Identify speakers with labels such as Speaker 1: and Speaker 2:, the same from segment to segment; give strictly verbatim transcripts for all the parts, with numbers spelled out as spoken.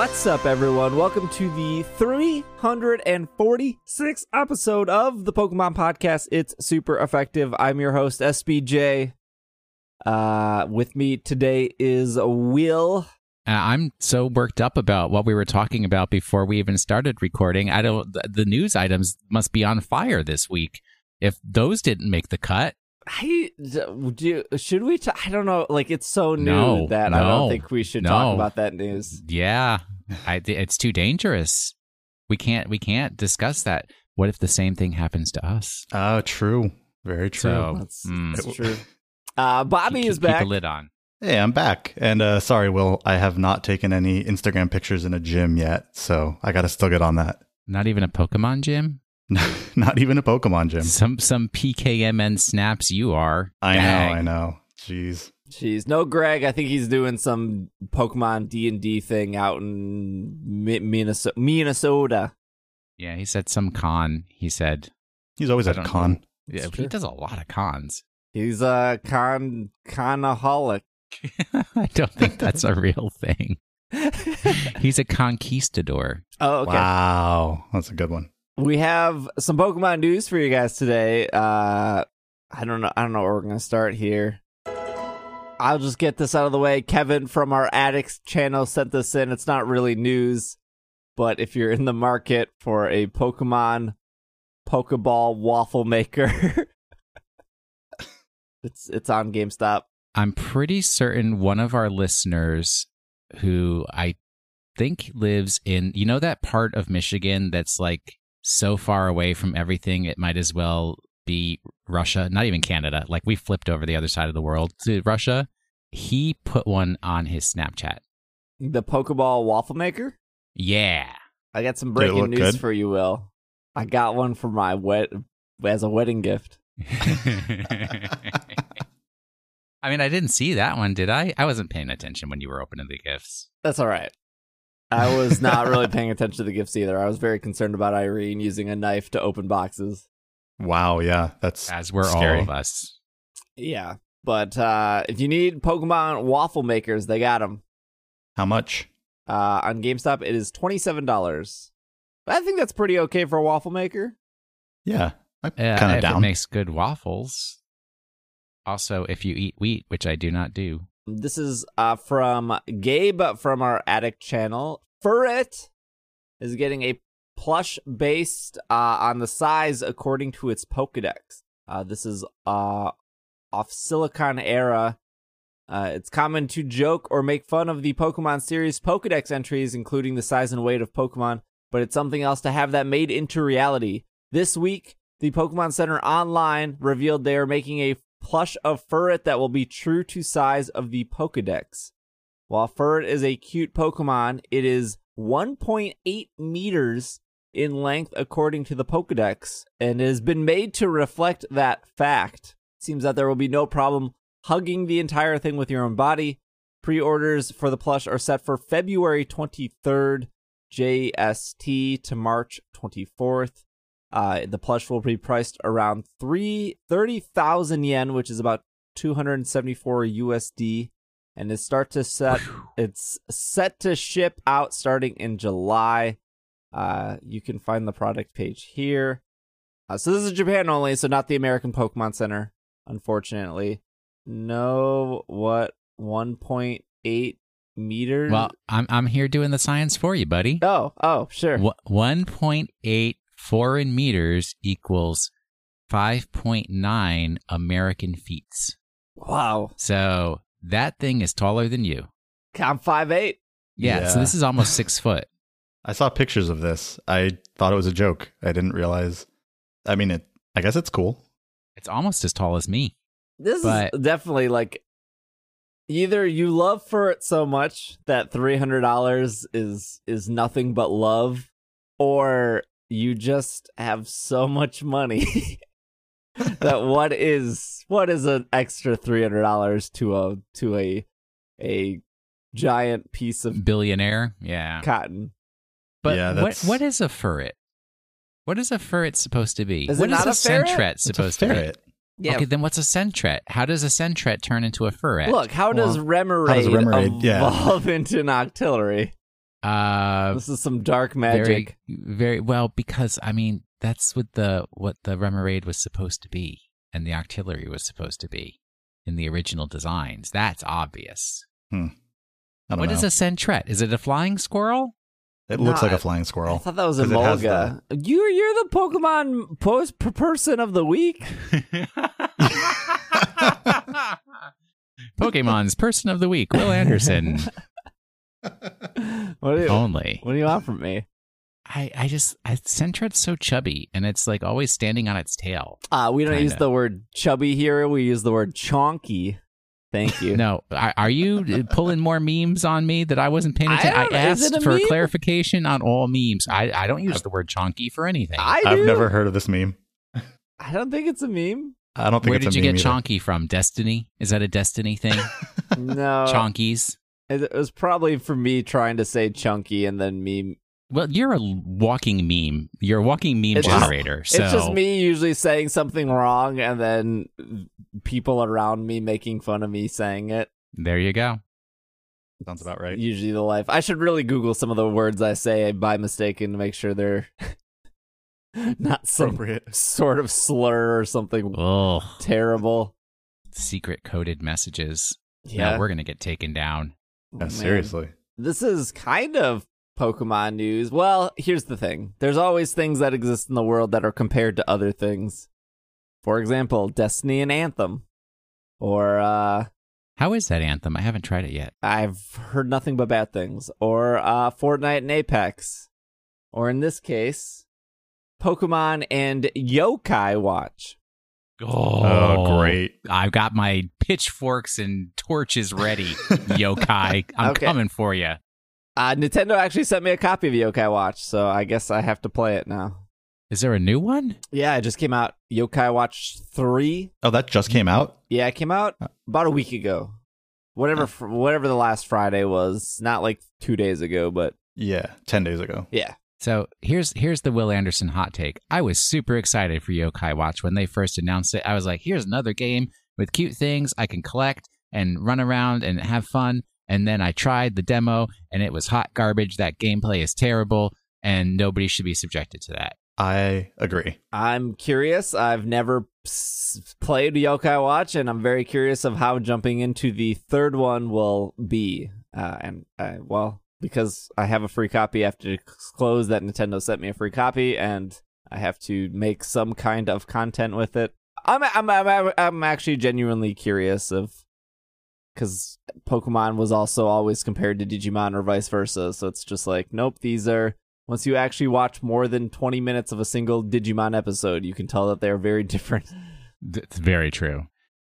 Speaker 1: What's up, everyone? Welcome to the three hundred forty-sixth episode of the Pokemon Podcast. It's super effective. I'm your host, S B J. Uh, with me today is Will.
Speaker 2: Uh, I'm so worked up about what we were talking about before we even started recording. I don't. The news items must be on fire this week. If those didn't make the cut,
Speaker 1: I do. Should we? T- I don't know. Like, it's so new
Speaker 2: no,
Speaker 1: that
Speaker 2: no,
Speaker 1: I don't think we should
Speaker 2: no.
Speaker 1: talk about that news.
Speaker 2: Yeah, I, it's too dangerous. We can't. We can't discuss that. What if the same thing happens to us?
Speaker 3: Oh, true. Very true.
Speaker 2: So,
Speaker 1: That's,
Speaker 2: mm,
Speaker 1: that's true. Uh, Bobby
Speaker 2: keep,
Speaker 1: is back.
Speaker 2: Keep a lid on.
Speaker 3: Hey, I'm back. And uh, sorry, Will, I have not taken any Instagram pictures in a gym yet, so I got to still get on that.
Speaker 2: Not even a Pokemon gym.
Speaker 3: Not even a Pokemon gym.
Speaker 2: Some some P K M N snaps. You are.
Speaker 3: I
Speaker 2: Dang.
Speaker 3: know. I know. Jeez.
Speaker 1: Jeez, no, Greg. I think he's doing some Pokemon D and D thing out in Mi- Minnesota. Minnesota.
Speaker 2: Yeah, he said some con. He said.
Speaker 3: He's always
Speaker 2: I
Speaker 3: at a
Speaker 2: don't
Speaker 3: con.
Speaker 2: know. Yeah, he does a lot of cons.
Speaker 1: He's a con conaholic.
Speaker 2: I don't think that's a real thing. He's a conquistador.
Speaker 1: Oh, okay.
Speaker 3: Wow. That's a good one.
Speaker 1: We have some Pokemon news for you guys today. Uh, I don't know. I don't know where we're gonna start here. I'll just get this out of the way. Kevin from our Addicts channel sent this in. It's not really news, but if you're in the market for a Pokemon Pokeball waffle maker, it's it's on GameStop.
Speaker 2: I'm pretty certain one of our listeners who I think lives in, you know, that part of Michigan that's like so far away from everything, it might as well be Russia, not even Canada. Like, we flipped over the other side of the world to Russia. He put one on his Snapchat.
Speaker 1: The Pokeball waffle maker?
Speaker 2: Yeah.
Speaker 1: I got some
Speaker 3: Did it
Speaker 1: breaking
Speaker 3: look
Speaker 1: news
Speaker 3: good?
Speaker 1: for you, Will. I got one for my wed as a wedding gift.
Speaker 2: I mean, I didn't see that one, did I? I wasn't paying attention when you were opening the gifts.
Speaker 1: That's all right. I was not really paying attention to the gifts either. I was very concerned about Irene using a knife to open boxes.
Speaker 3: Wow. Yeah. That's
Speaker 2: As were
Speaker 3: scary.
Speaker 2: all of us.
Speaker 1: Yeah, but uh, if you need Pokemon waffle makers, they got them.
Speaker 3: How much?
Speaker 1: Uh, on GameStop, it is twenty-seven dollars. I think that's pretty okay for a waffle maker.
Speaker 3: Yeah. I'm
Speaker 2: Uh,
Speaker 3: kind of
Speaker 2: if
Speaker 3: down.
Speaker 2: it makes good waffles. Also, if you eat wheat, which I do not do.
Speaker 1: This is uh, from Gabe from our Addict channel. Furret is getting a plush based uh, on the size according to its Pokedex. Uh, this is uh, off Silicon Era. Uh, it's common to joke or make fun of the Pokemon series Pokedex entries, including the size and weight of Pokemon, but it's something else to have that made into reality. This week, the Pokemon Center Online revealed they are making a plush of Furret that will be true to size of the Pokedex. While Furret is a cute Pokemon, it is one point eight meters in length according to the Pokedex, and it has been made to reflect that fact. It seems that there will be no problem hugging the entire thing with your own body. Pre-orders for the plush are set for February twenty-third, J S T, to March twenty-fourth. Uh, the plush will be priced around three thirty thousand yen, which is about two hundred seventy-four U S D, and it start to set. It's set to ship out starting in July. Uh, you can find the product page here. Uh, so this is Japan only, so not the American Pokemon Center, unfortunately. No, what one point eight meters?
Speaker 2: Well, I'm I'm here doing the science for you, buddy.
Speaker 1: Oh, oh, sure.
Speaker 2: Wh- one point eight foreign meters equals five point nine American feet.
Speaker 1: Wow.
Speaker 2: So that thing is taller than you.
Speaker 1: I'm five eight.
Speaker 2: Yeah,
Speaker 3: Yeah.
Speaker 2: so this is almost six foot.
Speaker 3: I saw pictures of this. I thought it was a joke. I didn't realize. I mean, it. I guess it's cool.
Speaker 2: It's almost as tall as me.
Speaker 1: This
Speaker 2: But-
Speaker 1: is definitely like either you love Furret so much that three hundred dollars is is nothing but love, or you just have so much money that what is what is an extra three hundred dollars to a to a a giant piece of
Speaker 2: Billionaire, yeah.
Speaker 1: cotton?
Speaker 2: But
Speaker 3: Yeah,
Speaker 2: what
Speaker 3: that's-
Speaker 2: what is a furret? What is a furret supposed to be?
Speaker 1: Is it
Speaker 2: what
Speaker 1: not
Speaker 2: is
Speaker 1: a ferret?
Speaker 2: centret
Speaker 3: It's a
Speaker 2: supposed to be?
Speaker 3: ferret.
Speaker 1: Yeah.
Speaker 2: Okay, then what's a centret? How does a centret turn into a furret?
Speaker 1: Look, how does
Speaker 3: Well,
Speaker 1: Remoraid,
Speaker 3: how does Remoraid- yeah.
Speaker 1: evolve into an Octillery?
Speaker 2: Uh,
Speaker 1: This is some dark magic.
Speaker 2: Very, very well, because I mean that's what the what the Remoraid was supposed to be, and the Octillery was supposed to be in the original designs. That's obvious.
Speaker 3: Hmm. I don't
Speaker 2: What
Speaker 3: know.
Speaker 2: is a Sentret? Is it a flying squirrel?
Speaker 3: It looks
Speaker 1: No,
Speaker 3: like a
Speaker 1: I-
Speaker 3: flying squirrel.
Speaker 1: I thought that was a
Speaker 3: 'Cause it has
Speaker 1: Molga. You're you're the Pokemon post per person of the week.
Speaker 2: Pokemon's Person of the Week, Will Anderson.
Speaker 1: What do you,
Speaker 2: Only.
Speaker 1: what do you want from me?
Speaker 2: I, I just, I, Sentret's so chubby, and it's like always standing on its tail.
Speaker 1: Uh, we don't use
Speaker 2: Kinda.
Speaker 1: the word chubby here. We use the word chonky. Thank you.
Speaker 2: No, are, are you pulling more memes on me that I wasn't paying
Speaker 1: I
Speaker 2: attention? I,
Speaker 1: don't- is it
Speaker 2: asked
Speaker 1: a
Speaker 2: for
Speaker 1: meme?
Speaker 2: clarification on all memes. I, I don't use the word chonky for anything.
Speaker 1: I do.
Speaker 3: I've never heard of this meme.
Speaker 1: I don't think it's a meme.
Speaker 3: I don't think
Speaker 2: Where
Speaker 3: it's
Speaker 2: did
Speaker 3: a
Speaker 2: you
Speaker 3: meme
Speaker 2: get
Speaker 3: either.
Speaker 2: chonky from? Destiny? Is that a Destiny thing?
Speaker 1: No.
Speaker 2: Chonkies?
Speaker 1: It, it was probably for me trying to say chunky and then meme.
Speaker 2: Well, you're a walking meme. You're a walking meme
Speaker 1: It's just-
Speaker 2: generator. So
Speaker 1: It's just me usually saying something wrong and then people around me making fun of me saying it.
Speaker 2: there you go.
Speaker 3: Sounds about right.
Speaker 1: Usually the life. I should really Google some of the words I say by mistake and make sure they're not some
Speaker 3: Appropriate.
Speaker 1: sort of slur or something
Speaker 2: Oh,
Speaker 1: terrible.
Speaker 2: secret coded messages.
Speaker 1: Yeah.
Speaker 2: No, we're going to get taken down.
Speaker 1: Oh,
Speaker 3: Yeah,
Speaker 1: man.
Speaker 3: seriously.
Speaker 1: This is kind of Pokemon news. Well, here's the thing. There's always things that exist in the world that are compared to other things. For example, Destiny and Anthem. Or, uh,
Speaker 2: How is that Anthem? I haven't tried it yet.
Speaker 1: I've heard nothing but bad things. Or, uh, Fortnite and Apex. Or in this case, Pokemon and Yokai Watch.
Speaker 3: Oh, great.
Speaker 2: I've got my pitchforks and torches ready, Yokai. I'm
Speaker 1: Okay.
Speaker 2: coming for you.
Speaker 1: Uh, Nintendo actually sent me a copy of Yokai Watch, so I guess I have to play it now.
Speaker 2: Is there a new one?
Speaker 1: Yeah, it just came out. Yokai Watch three.
Speaker 3: Oh, that just came out?
Speaker 1: Yeah, it came out about a week ago. Whatever, fr- whatever the last Friday was. Not like two days ago, but
Speaker 3: Yeah, ten days ago.
Speaker 1: yeah.
Speaker 2: So here's here's the Will Anderson hot take. I was super excited for Yokai Watch when they first announced it. I was like, here's another game with cute things I can collect and run around and have fun. And then I tried the demo and it was hot garbage. That gameplay is terrible and nobody should be subjected to that.
Speaker 3: I agree.
Speaker 1: I'm curious. I've never s- played Yokai Watch, and I'm very curious of how jumping into the third one will be. Uh, and uh, well, because I have a free copy, I have to disclose that Nintendo sent me a free copy, and I have to make some kind of content with it. I'm I'm I'm, I'm actually genuinely curious of, because Pokemon was also always compared to Digimon or vice versa. So it's just like, nope, these are. Once you actually watch more than twenty minutes of a single Digimon episode, you can tell that they're very different.
Speaker 2: That's very true.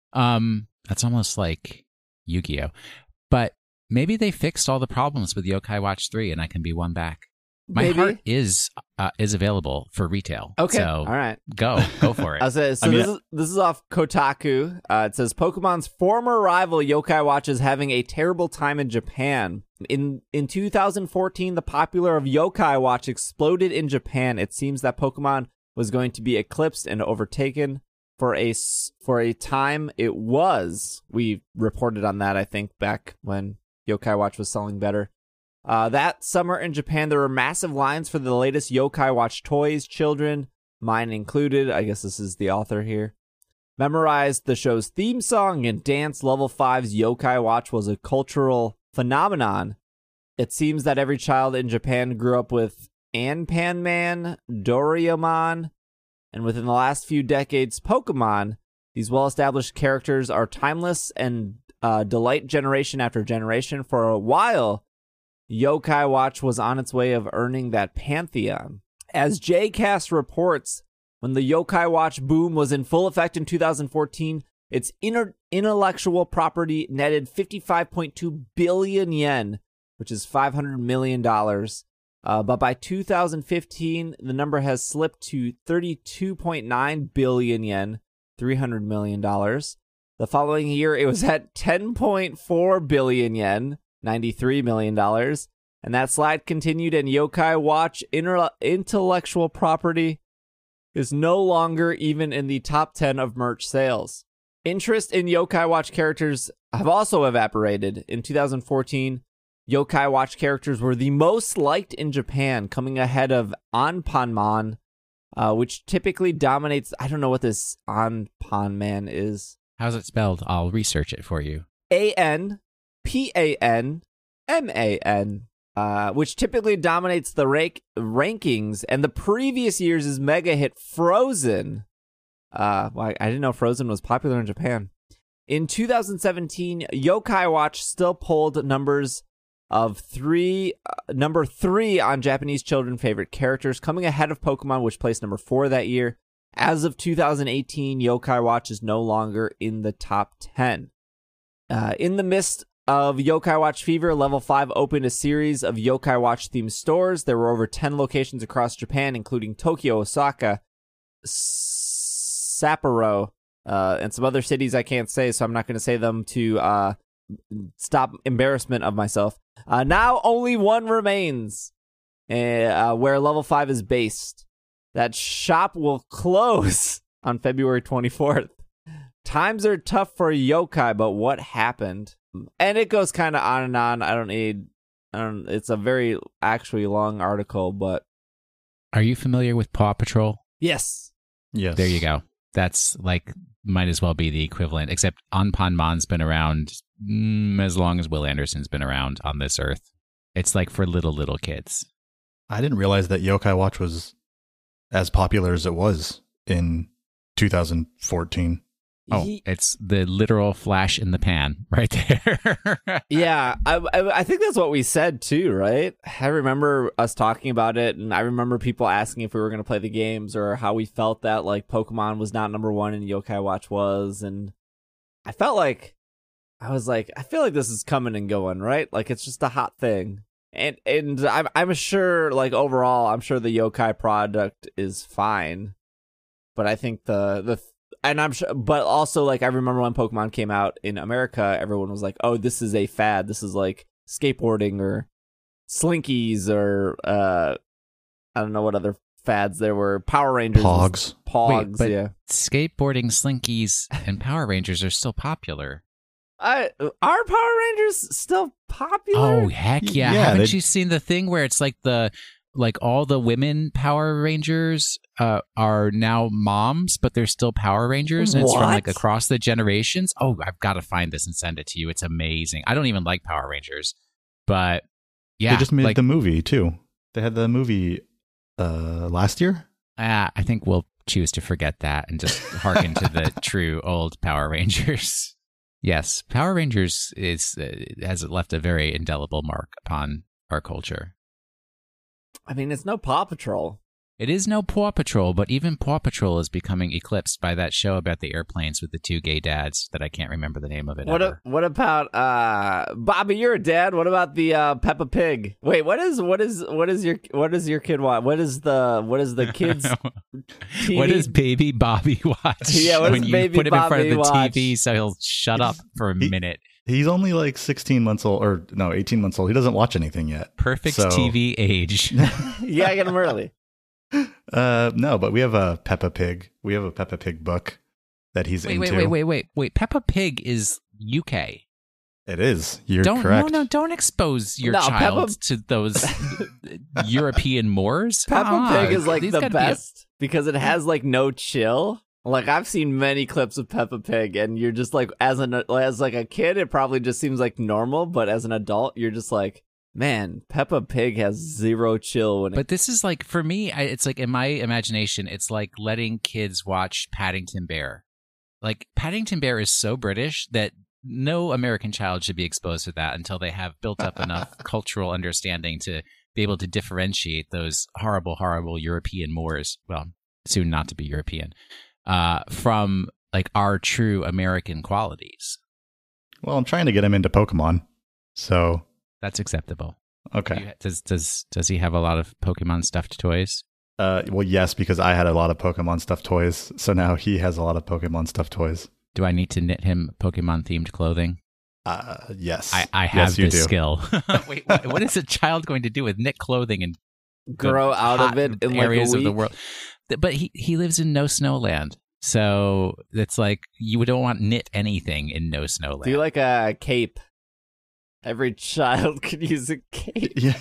Speaker 2: Um, that's almost like Yu-Gi-Oh. But maybe they fixed all the problems with Yokai Watch three and I can be one back. My
Speaker 1: Maybe.
Speaker 2: heart is uh, is available for retail.
Speaker 1: Okay,
Speaker 2: So
Speaker 1: all right.
Speaker 2: go. Go for it.
Speaker 1: I say, so
Speaker 3: I mean-
Speaker 1: this, is, this is off Kotaku. Uh, it says, Pokemon's former rival Yokai Watch is having a terrible time in Japan. In in two thousand fourteen, the popular of Yokai Watch exploded in Japan. It seems that Pokemon was going to be eclipsed and overtaken. For a, s- for a time, it was. We reported on that, I think, back when Yokai Watch was selling better. Uh, that summer in Japan, there were massive lines for the latest Yokai Watch toys. Children, mine included, I guess this is the author here, memorized the show's theme song and dance. Level five's Yokai Watch was a cultural phenomenon. It seems that every child in Japan grew up with Anpan Man, Doraemon, and within the last few decades, Pokemon. These well-established characters are timeless and uh, delight generation after generation. For a while, Yokai Watch was on its way of earning that pantheon. As J CAST reports, when the Yokai Watch boom was in full effect in two thousand fourteen, its inter- intellectual property netted fifty-five point two billion yen, which is five hundred million dollars. Uh, but by two thousand fifteen, the number has slipped to thirty-two point nine billion yen, three hundred million dollars. The following year, it was at ten point four billion yen, ninety-three million dollars. And that slide continued, and Yokai Watch inter- intellectual property is no longer even in the top ten of merch sales. Interest in Yokai Watch characters have also evaporated. In two thousand fourteen, Yokai Watch characters were the most liked in Japan, coming ahead of Anpanman, uh, which typically dominates. I don't know what this Anpanman is.
Speaker 2: How's it spelled? I'll research it for you.
Speaker 1: A N P A N M A N, uh, which typically dominates the rank- rankings, and the previous years' mega hit Frozen. Uh, well, I didn't know Frozen was popular in Japan. In two thousand seventeen, Yokai Watch still pulled numbers of three, uh, number three on Japanese children favorite characters, coming ahead of Pokemon, which placed number four that year. As of two thousand eighteen, Yokai Watch is no longer in the top ten. Uh, in the midst of Yokai Watch fever, Level five opened a series of Yokai Watch themed stores. There were over ten locations across Japan, including Tokyo, Osaka, Sapporo, uh, and some other cities I can't say, so I'm not going to say them to uh, stop embarrassment of myself. Uh, now only one remains, uh, where Level five is based. That shop will close on February twenty-fourth. Times are tough for Yokai, but what happened? And it goes kind of on and on. I don't need. I don't. It's a very actually long article, but
Speaker 2: Are you familiar with Paw Patrol?
Speaker 1: yes,
Speaker 3: Yes.
Speaker 2: There you go. That's like, might as well be the equivalent, except Anpanman's been around mm, as long as Will Anderson's been around on this earth. It's like for little, little kids.
Speaker 3: I didn't realize that Yokai Watch was as popular as it was in two thousand fourteen.
Speaker 2: Oh,
Speaker 1: Ye-
Speaker 2: it's the literal flash in the pan right there.
Speaker 1: yeah. I, I I think that's what we said too, right? I remember us talking about it, and I remember people asking if we were going to play the games or how we felt that like Pokemon was not number one and Yokai Watch was, and I felt like I was like, I feel like this is coming and going, right? Like it's just a hot thing. And and I'm I'm sure, like overall, I'm sure the Yokai product is fine, but I think the the and I'm sure, but also like I remember when Pokemon came out in America, everyone was like, "Oh, this is a fad. This is like skateboarding or Slinkies or uh, I don't know what other fads there were. Power Rangers,
Speaker 3: Pogs.
Speaker 1: Pogs,
Speaker 2: Wait, but
Speaker 1: yeah.
Speaker 2: skateboarding, Slinkies, and Power Rangers are still popular.
Speaker 1: I, are Power Rangers still popular?
Speaker 2: Oh, heck yeah.
Speaker 3: Yeah,
Speaker 2: Haven't
Speaker 3: they-
Speaker 2: you seen the thing where it's like the like all the women Power Rangers uh, are now moms, but they're still Power Rangers, and it's from like
Speaker 1: What?
Speaker 2: across the generations? Oh, I've got to find this and send it to you. It's amazing. I don't even like Power Rangers, but yeah.
Speaker 3: They just made
Speaker 2: like,
Speaker 3: the movie too. They had the movie uh, last year.
Speaker 2: ah, I think we'll choose to forget that and just hearken to the true old Power Rangers. Yes, Power Rangers is uh, has left a very indelible mark upon our culture.
Speaker 1: I mean, it's no Paw Patrol.
Speaker 2: It is no Paw Patrol, but even Paw Patrol is becoming eclipsed by that show about the airplanes with the two gay dads that I can't remember the name of it
Speaker 1: What
Speaker 2: ever.
Speaker 1: a, what about uh Bobby? You're a dad. What about the uh, Peppa Pig? Wait, what is what is what is your what is your kid watch? What is the what is the kids? T V?
Speaker 2: What does Baby Bobby watch?
Speaker 1: Yeah, what
Speaker 2: when
Speaker 1: does
Speaker 2: you
Speaker 1: Baby
Speaker 2: put him in front
Speaker 1: Bobby
Speaker 2: of the
Speaker 1: watch?
Speaker 2: T V so he'll shut up for a
Speaker 3: He-
Speaker 2: minute.
Speaker 3: He's only like sixteen months old, or no, eighteen months old. He doesn't watch anything yet.
Speaker 2: Perfect
Speaker 3: So-
Speaker 2: T V age.
Speaker 1: Yeah, I get them early.
Speaker 3: Uh, no, but we have a Peppa Pig. We have a Peppa Pig book that he's
Speaker 2: wait,
Speaker 3: into.
Speaker 2: wait, wait, wait, wait, wait. Peppa Pig is U K.
Speaker 3: It is. You're
Speaker 2: don't
Speaker 3: correct.
Speaker 2: no no don't expose your
Speaker 1: No,
Speaker 2: child
Speaker 1: Peppa-
Speaker 2: to those European Moors.
Speaker 1: Peppa
Speaker 2: Ah,
Speaker 1: Pig is like
Speaker 2: these
Speaker 1: the
Speaker 2: gotta be a-
Speaker 1: best because it has like no chill. Like I've seen many clips of Peppa Pig, and you're just like, as an as like a kid, it probably just seems like normal, but as an adult, you're just like, man, Peppa Pig has zero chill when it.
Speaker 2: But this is like, for me, I, it's like in my imagination, it's like letting kids watch Paddington Bear. Like Paddington Bear is so British that no American child should be exposed to that until they have built up enough cultural understanding to be able to differentiate those horrible, horrible European Moors. Well, soon not to be European. Uh, from like our true American qualities.
Speaker 3: Well, I'm trying to get him into Pokemon. So,
Speaker 2: That's acceptable.
Speaker 3: okay.
Speaker 2: You- does does does he have a lot of Pokemon stuffed toys?
Speaker 3: Uh, well, yes, because I had a lot of Pokemon stuffed toys. So now he has a lot of Pokemon stuffed toys.
Speaker 2: Do I need to knit him Pokemon themed clothing?
Speaker 3: Uh, yes.
Speaker 2: I, I have
Speaker 3: yes, you
Speaker 2: this
Speaker 3: do.
Speaker 2: skill. Wait, what, what is a child going to do with knit clothing in
Speaker 1: grow
Speaker 2: the
Speaker 1: out of
Speaker 2: hot
Speaker 1: it in like a
Speaker 2: areas of the
Speaker 1: week?
Speaker 2: world? Th- But he, he lives in no snowland. So it's like you don't want knit anything in no snowland.
Speaker 1: Do you like a cape? Every child could use a cape.
Speaker 3: Yeah.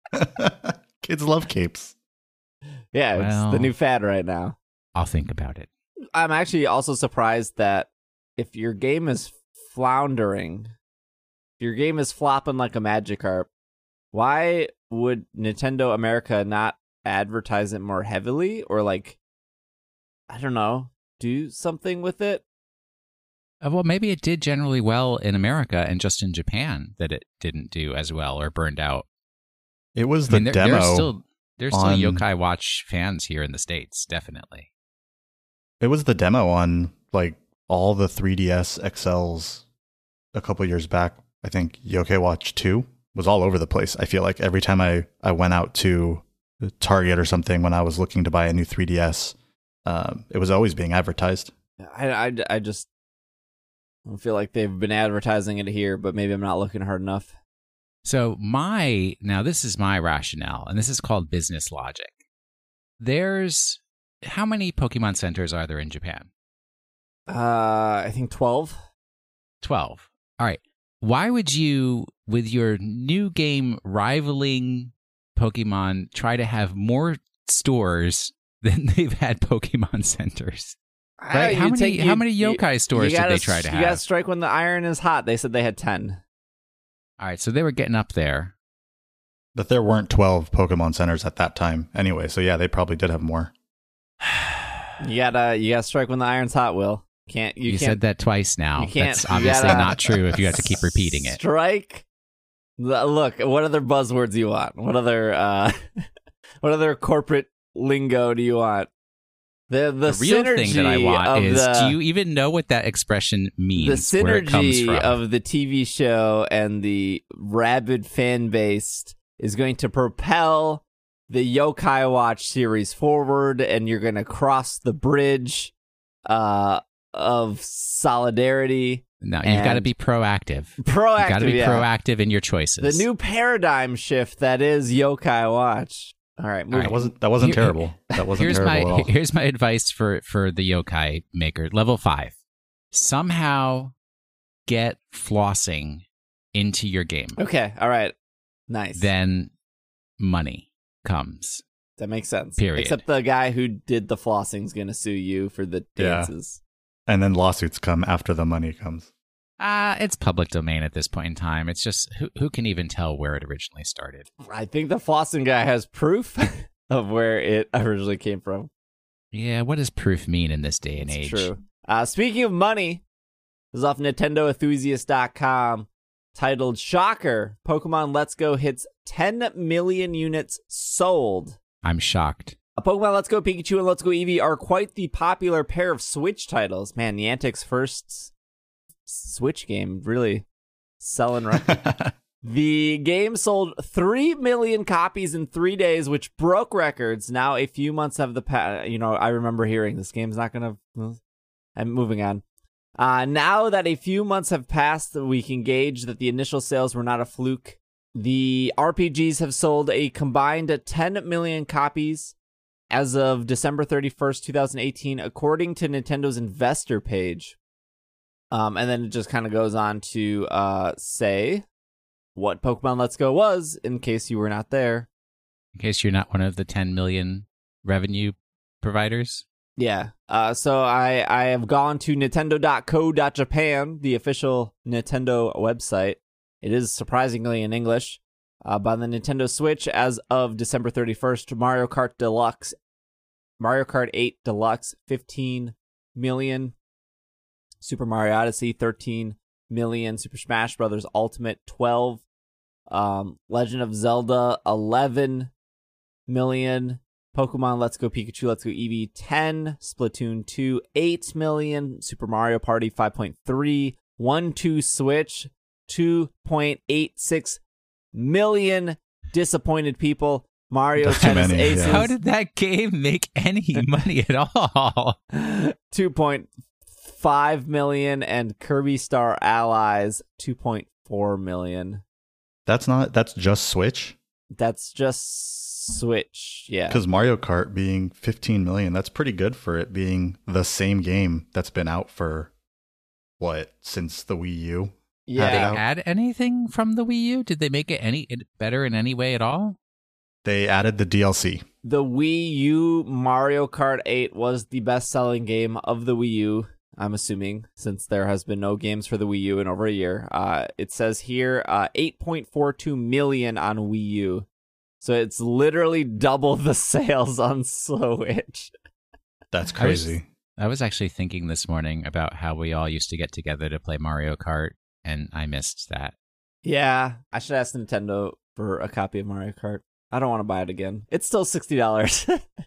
Speaker 3: Kids love capes.
Speaker 1: Yeah, it's
Speaker 2: Well-
Speaker 1: the new fad right now.
Speaker 2: I'll think about it.
Speaker 1: I'm actually also surprised that if your game is floundering, if your game is flopping like a Magikarp, why would Nintendo America not advertise it more heavily or like, I don't know, do something with it?
Speaker 2: Uh, well, maybe it did generally well in America and just in Japan that it didn't do as well or burned out.
Speaker 3: It was
Speaker 2: I
Speaker 3: the
Speaker 2: mean, there,
Speaker 3: demo.
Speaker 2: there's still there's still
Speaker 3: on-
Speaker 2: Yokai Watch fans here in the States, definitely.
Speaker 3: It was the demo on like all the three D S X Ls a couple years back. I think Yokai Watch two was all over the place. I feel like every time I, I went out to Target or something when I was looking to buy a new three D S, um, it was always being advertised.
Speaker 1: I, I, I just I feel like they've been advertising it here, but maybe I'm not looking hard enough.
Speaker 2: So my now this is my rationale, and this is called business logic. There's how many Pokemon centers are there in Japan?
Speaker 1: Uh, I think twelve.
Speaker 2: twelve. All right. Why would you, with your new game rivaling Pokemon, try to have more stores than they've had Pokemon centers? Right?
Speaker 1: Uh,
Speaker 2: How
Speaker 1: you
Speaker 2: many
Speaker 1: take-
Speaker 2: how
Speaker 1: you-
Speaker 2: many
Speaker 1: you-
Speaker 2: yokai stores
Speaker 1: you
Speaker 2: did
Speaker 1: gotta,
Speaker 2: they try to
Speaker 1: You gotta
Speaker 2: have?
Speaker 1: strike when the iron is hot. They said they had ten.
Speaker 2: All right, so they were getting up there.
Speaker 3: But there weren't twelve Pokemon centers at that time anyway. So yeah, they probably did have more.
Speaker 1: You gotta you gotta strike when the iron's hot, Will. Can't you,
Speaker 2: You,
Speaker 1: can't
Speaker 2: said that twice now.
Speaker 1: you can't-
Speaker 2: That's
Speaker 1: you
Speaker 2: obviously
Speaker 1: gotta-
Speaker 2: not true if you have to keep repeating it.
Speaker 1: Strike. L- Look, what other buzzwords do you want? What other uh what other corporate lingo do you want? The the,
Speaker 2: The real thing that I
Speaker 1: synergy
Speaker 2: want
Speaker 1: of
Speaker 2: is
Speaker 1: the,
Speaker 2: do you even know what that expression means?
Speaker 1: the
Speaker 2: where it comes
Speaker 1: synergy
Speaker 2: from?
Speaker 1: of the T V show and the rabid fan base is going to propel the Yokai Watch series forward, and you're going to cross the bridge uh, of solidarity.
Speaker 2: No, you've got to
Speaker 1: and
Speaker 2: be proactive.
Speaker 1: Proactive,
Speaker 2: You've got to be
Speaker 1: yeah.
Speaker 2: proactive in your choices.
Speaker 1: The new paradigm shift that is Yokai Watch. All right,
Speaker 2: All
Speaker 1: moving.
Speaker 3: That wasn't that wasn't
Speaker 2: Here-
Speaker 3: terrible. That wasn't
Speaker 2: here's
Speaker 3: terrible
Speaker 2: my
Speaker 3: at all.
Speaker 2: here's my advice for for the yokai maker level five. Somehow get flossing into your game.
Speaker 1: Okay, all right. Nice.
Speaker 2: Then money comes.
Speaker 1: That makes sense.
Speaker 2: Period.
Speaker 1: Except the guy who did the flossing's going to sue you for the
Speaker 3: Yeah.
Speaker 1: dances.
Speaker 3: And then lawsuits come after the money comes.
Speaker 2: Ah, it's public domain at this point in time. It's just who who can even tell where it originally started?
Speaker 1: I think the flossing guy has proof of where it originally came from.
Speaker 2: Yeah, what does proof mean in this day and
Speaker 1: It's
Speaker 2: age?
Speaker 1: true. Uh, speaking of money, this is off Nintendo Enthusiast dot com, titled Shocker, Pokemon Let's Go hits ten million units sold.
Speaker 2: I'm shocked.
Speaker 1: A Pokemon Let's Go Pikachu and Let's Go Eevee are quite the popular pair of Switch titles. Man, Niantic's first Switch game really selling record. The game sold three million copies in three days, which broke records. Now, a few months have the past. You know, I remember hearing this game's not going to. I'm moving on. Uh, now that a few months have passed, we can gauge that the initial sales were not a fluke. The R P Gs have sold a combined ten million copies as of December thirty-first, twenty eighteen, according to Nintendo's investor page. Um, and then it just kind of goes on to uh, say what Pokemon Let's Go was, in case you were not there.
Speaker 2: In case you're not one of the ten million revenue providers.
Speaker 1: Yeah. Uh, so I, I have gone to nintendo dot co dot japan, the official Nintendo website. It is surprisingly in English. Uh, by the Nintendo Switch, as of December thirty-first, Mario Kart Deluxe, Mario Kart eight Deluxe, fifteen million. Super Mario Odyssey, thirteen million. Super Smash Bros. Ultimate, twelve. Um, Legend of Zelda, eleven million. Pokemon Let's Go Pikachu, Let's Go Eevee, ten. Splatoon two, eight million. Super Mario Party, five point three. one two Switch, two point eight six million disappointed people. Mario
Speaker 3: That's too
Speaker 1: Tennis
Speaker 3: many,
Speaker 1: Aces,
Speaker 3: yeah.
Speaker 2: How did that game make any money at all?
Speaker 1: two point five million, and Kirby Star Allies, two point four million.
Speaker 3: That's not. That's just Switch.
Speaker 1: That's just Switch, yeah.
Speaker 3: Because Mario Kart being fifteen million, that's pretty good for it being the same game that's been out for what since the Wii U.
Speaker 1: Yeah.
Speaker 2: Have they add anything from the Wii U? Did they make it any better in any way at all?
Speaker 3: They added the D L C.
Speaker 1: The Wii U Mario Kart eight was the best-selling game of the Wii U, I'm assuming, since there has been no games for the Wii U in over a year. Uh, it says here uh, eight point four two million on Wii U. So it's literally double the sales on Switch.
Speaker 3: That's crazy.
Speaker 2: I was, I was actually thinking this morning about how we all used to get together to play Mario Kart, and I missed that.
Speaker 1: Yeah, I should ask Nintendo for a copy of Mario Kart. I don't want to buy it again. It's still sixty dollars.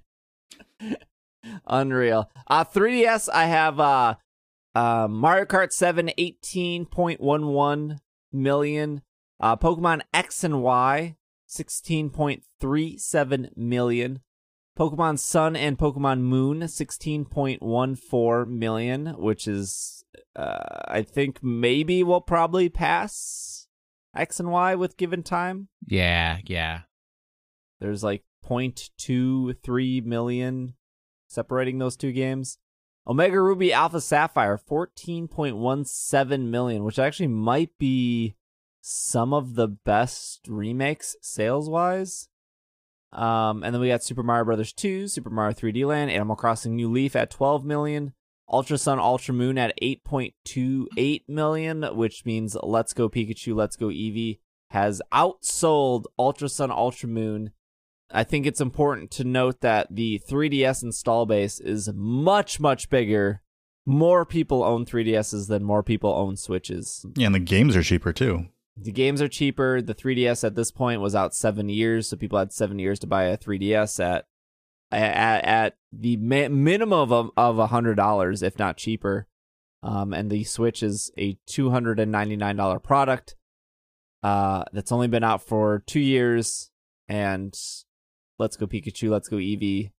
Speaker 1: Unreal. Uh, three D S, I have uh, uh, Mario Kart seven, eighteen point one one million. Uh, Pokemon X and Y, sixteen point three seven million. Pokemon Sun and Pokemon Moon, sixteen point one four million, which is, uh, I think maybe will probably pass X and Y with given time.
Speaker 2: Yeah, yeah.
Speaker 1: There's like zero point two three million separating those two games. Omega Ruby Alpha Sapphire, fourteen point one seven million, which actually might be some of the best remakes sales-wise. Um, and then we got Super Mario Brothers two, Super Mario three D Land, Animal Crossing New Leaf at twelve million, Ultra Sun Ultra Moon at eight point two eight million, which means Let's Go Pikachu, Let's Go Eevee has outsold Ultra Sun Ultra Moon. I think it's important to note that the three D S install base is much, much bigger. More people own three D S's than more people own Switches.
Speaker 3: Yeah, and the games are cheaper too.
Speaker 1: The games are cheaper. The three D S at this point was out seven years, so people had seven years to buy a three D S at at, at the mi- minimum of of one hundred dollars, if not cheaper. Um, and the Switch is a two hundred ninety-nine dollars product uh, that's only been out for two years, and Let's Go Pikachu, Let's Go Eevee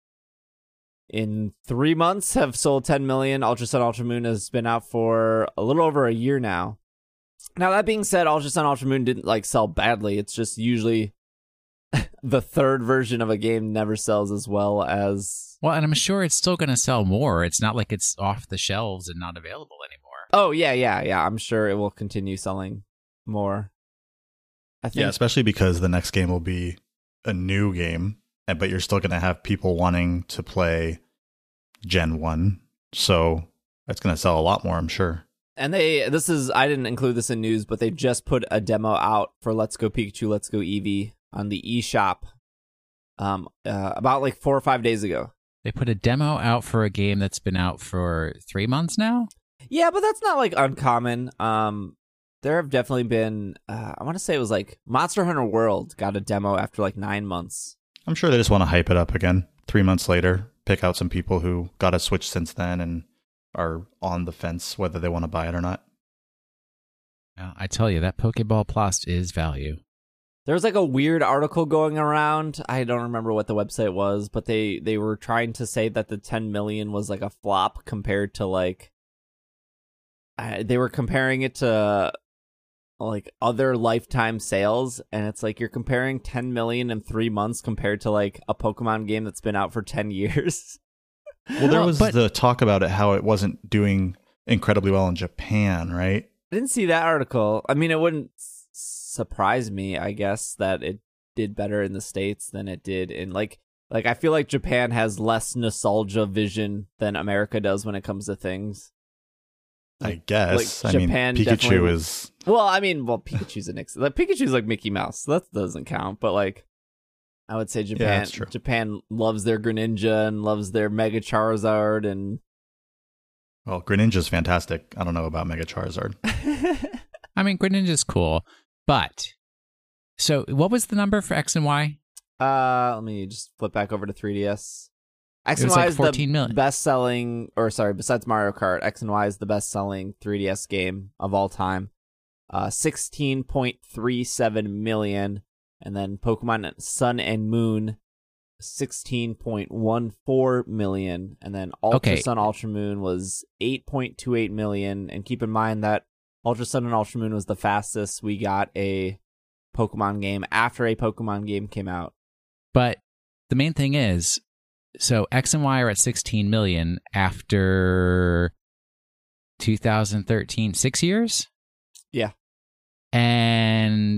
Speaker 1: in three months have sold ten million. Ultra Sun Ultra Moon has been out for a little over a year now. Now, that being said, Ultra Sun Ultra Moon didn't like sell badly. It's just usually the third version of a game never sells as well as...
Speaker 2: Well, and I'm sure it's still going to sell more. It's not like it's off the shelves and not available anymore.
Speaker 1: Oh, yeah, yeah, yeah. I'm sure it will continue selling more. I think...
Speaker 3: Yeah, especially because the next game will be a new game, but you're still going to have people wanting to play Gen one. So it's going to sell a lot more, I'm sure.
Speaker 1: And they, this is, I didn't include this in news, but they just put a demo out for Let's Go Pikachu, Let's Go Eevee on the eShop um, uh, about like four or five days ago.
Speaker 2: They put a demo out for a game that's been out for three months now?
Speaker 1: Yeah, but that's not like uncommon. Um, there have definitely been, uh, I want to say it was like Monster Hunter World got a demo after like nine months.
Speaker 3: I'm sure they just want to hype it up again. Three months later, pick out some people who got a Switch since then and are on the fence whether they want to buy it or not.
Speaker 2: Well, I tell you, that Pokeball Plus is value.
Speaker 1: There was like a weird article going around. I don't remember what the website was, but they, they were trying to say that the ten million was like a flop compared to like, uh, they were comparing it to like other lifetime sales, and it's like you're comparing ten million in three months compared to like a Pokemon game that's been out for ten years.
Speaker 3: Well, there was
Speaker 2: but,
Speaker 3: the talk about it, how it wasn't doing incredibly well in Japan, right?
Speaker 1: I didn't see that article. I mean, it wouldn't s- surprise me, I guess, that it did better in the States than it did in like, like I feel like Japan has less nostalgia vision than America does when it comes to things.
Speaker 3: I guess.
Speaker 1: Like,
Speaker 3: I mean,
Speaker 1: Japan
Speaker 3: Pikachu
Speaker 1: definitely-
Speaker 3: is...
Speaker 1: Well, I mean, well, Pikachu's an ex- like Pikachu's like Mickey Mouse, so that doesn't count. But like, I would say Japan,
Speaker 3: that's true.
Speaker 1: Japan loves their Greninja and loves their Mega Charizard, and
Speaker 3: Well, Greninja's fantastic. I don't know about Mega Charizard.
Speaker 2: I mean, Greninja's cool, but... So, what was the number for X and Y?
Speaker 1: uh, let me just flip back over to three D S. X
Speaker 2: It
Speaker 1: and
Speaker 2: was
Speaker 1: Y
Speaker 2: like
Speaker 1: is
Speaker 2: fourteen
Speaker 1: the
Speaker 2: million.
Speaker 1: best-selling, or sorry, besides Mario Kart, X and Y is the best-selling three D S game of all time. Uh, sixteen point three seven million, and then Pokemon Sun and Moon, sixteen point one four million, and then Ultra
Speaker 2: Okay.
Speaker 1: Sun Ultra Moon was eight point two eight million. And keep in mind that Ultra Sun and Ultra Moon was the fastest we got a Pokemon game after a Pokemon game came out.
Speaker 2: But the main thing is, so X and Y are at sixteen million after two thousand thirteen, six years?
Speaker 1: Yeah.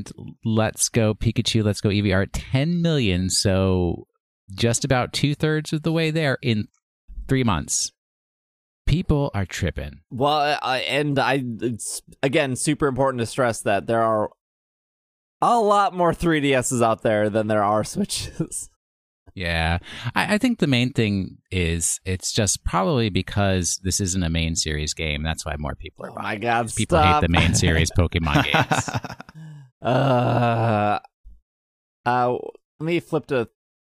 Speaker 2: and Let's Go Pikachu, Let's Go Eevee are at ten million. So just about two thirds of the way there in three months. People are tripping.
Speaker 1: Well, uh, and I, it's, again, super important to stress that there are a lot more three D S's out there than there are Switches.
Speaker 2: Yeah, I, I think the main thing is it's just probably because this isn't a main series game. That's why more people are buying.
Speaker 1: Oh my God,
Speaker 2: people
Speaker 1: stop.
Speaker 2: hate the main series Pokemon games.
Speaker 1: Uh, uh, let me flip to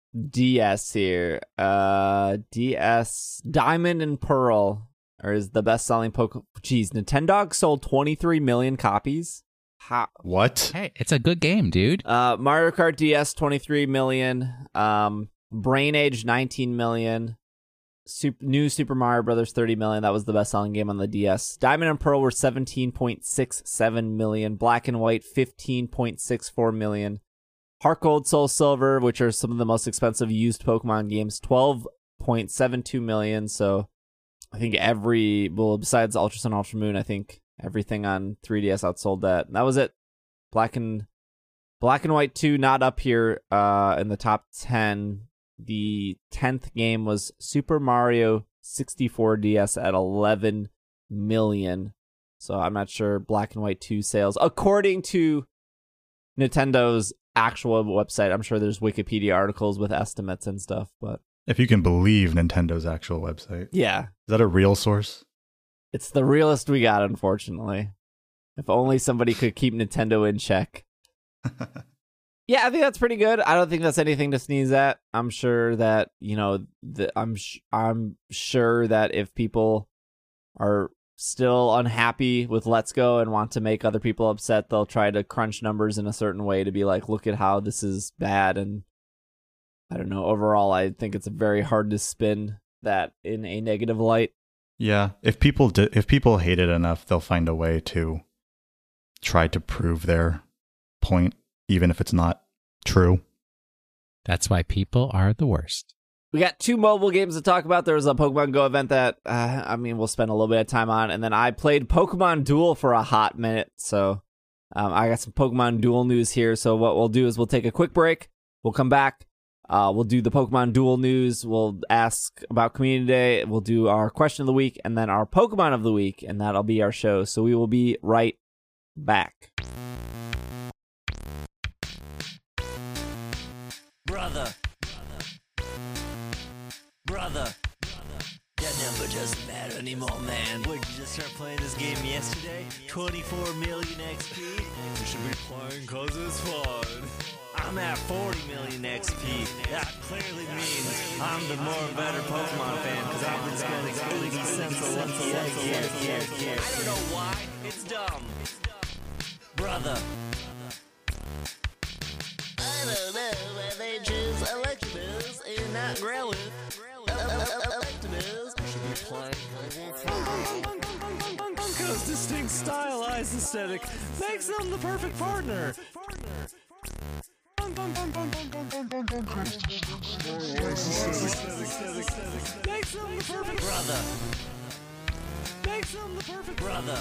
Speaker 1: D S here. Uh, D S Diamond and Pearl or is the best-selling Pokemon. Jeez, Nintendo sold twenty-three million copies. How?
Speaker 3: What?
Speaker 2: Hey, it's a good game, dude.
Speaker 1: Uh, Mario Kart D S twenty-three million. Um, Brain Age nineteen million. Super, new Super Mario Brothers thirty million. That was the best-selling game on the D S. Diamond and Pearl were seventeen point six seven million. Black and White fifteen point six four million. Heart Gold, Soul Silver, which are some of the most expensive used Pokemon games, twelve point seven two million. So I think every, well, besides Ultra Sun, Ultra Moon, I think everything on three D S outsold that. And that was it. Black and Black and White two not up here uh, in the top ten. The tenth game was Super Mario sixty-four D S at eleven million. So I'm not sure Black and White two sales. According to Nintendo's actual website, I'm sure there's Wikipedia articles with estimates and stuff, but
Speaker 3: If you can believe Nintendo's actual website.
Speaker 1: yeah.
Speaker 3: Is that a real source?
Speaker 1: It's the realest we got, unfortunately. If only somebody could keep Nintendo in check. Yeah, I think that's pretty good. I don't think that's anything to sneeze at. I'm sure that, you know, the, I'm sh- I'm sure that if people are still unhappy with Let's Go and want to make other people upset, they'll try to crunch numbers in a certain way to be like, look at how this is bad. And I don't know. Overall, I think it's very hard to spin that in a negative light.
Speaker 3: Yeah, if people di- if people hate it enough, they'll find a way to try to prove their point, even if it's not true.
Speaker 2: That's why people are the worst.
Speaker 1: We got two mobile games to talk about. There was a Pokemon Go event that, uh, I mean, we'll spend a little bit of time on. And then I played Pokemon Duel for a hot minute. So um, I got some Pokemon Duel news here. So what we'll do is we'll take a quick break. We'll come back. Uh, we'll do the Pokemon Duel news. We'll ask about Community Day. We'll do our question of the week and then our Pokemon of the week. And that'll be our show. So we will be right back.
Speaker 4: Brother. Brother. That number doesn't matter anymore, man. What, did you just start playing this game yesterday? twenty-four million X P? You should be playing cause it's fun. I'm at forty million X P. That clearly means I'm the more better Pokemon fan because I've been spending eighty cents a lucky egg. I don't know why. It's dumb. Brother. I don't know why they choose Electabuzz and not Growlithe. Electabuzz should be playing because distinct stylized aesthetic makes them the perfect partner. Makes them the perfect brother. Makes them the perfect brother.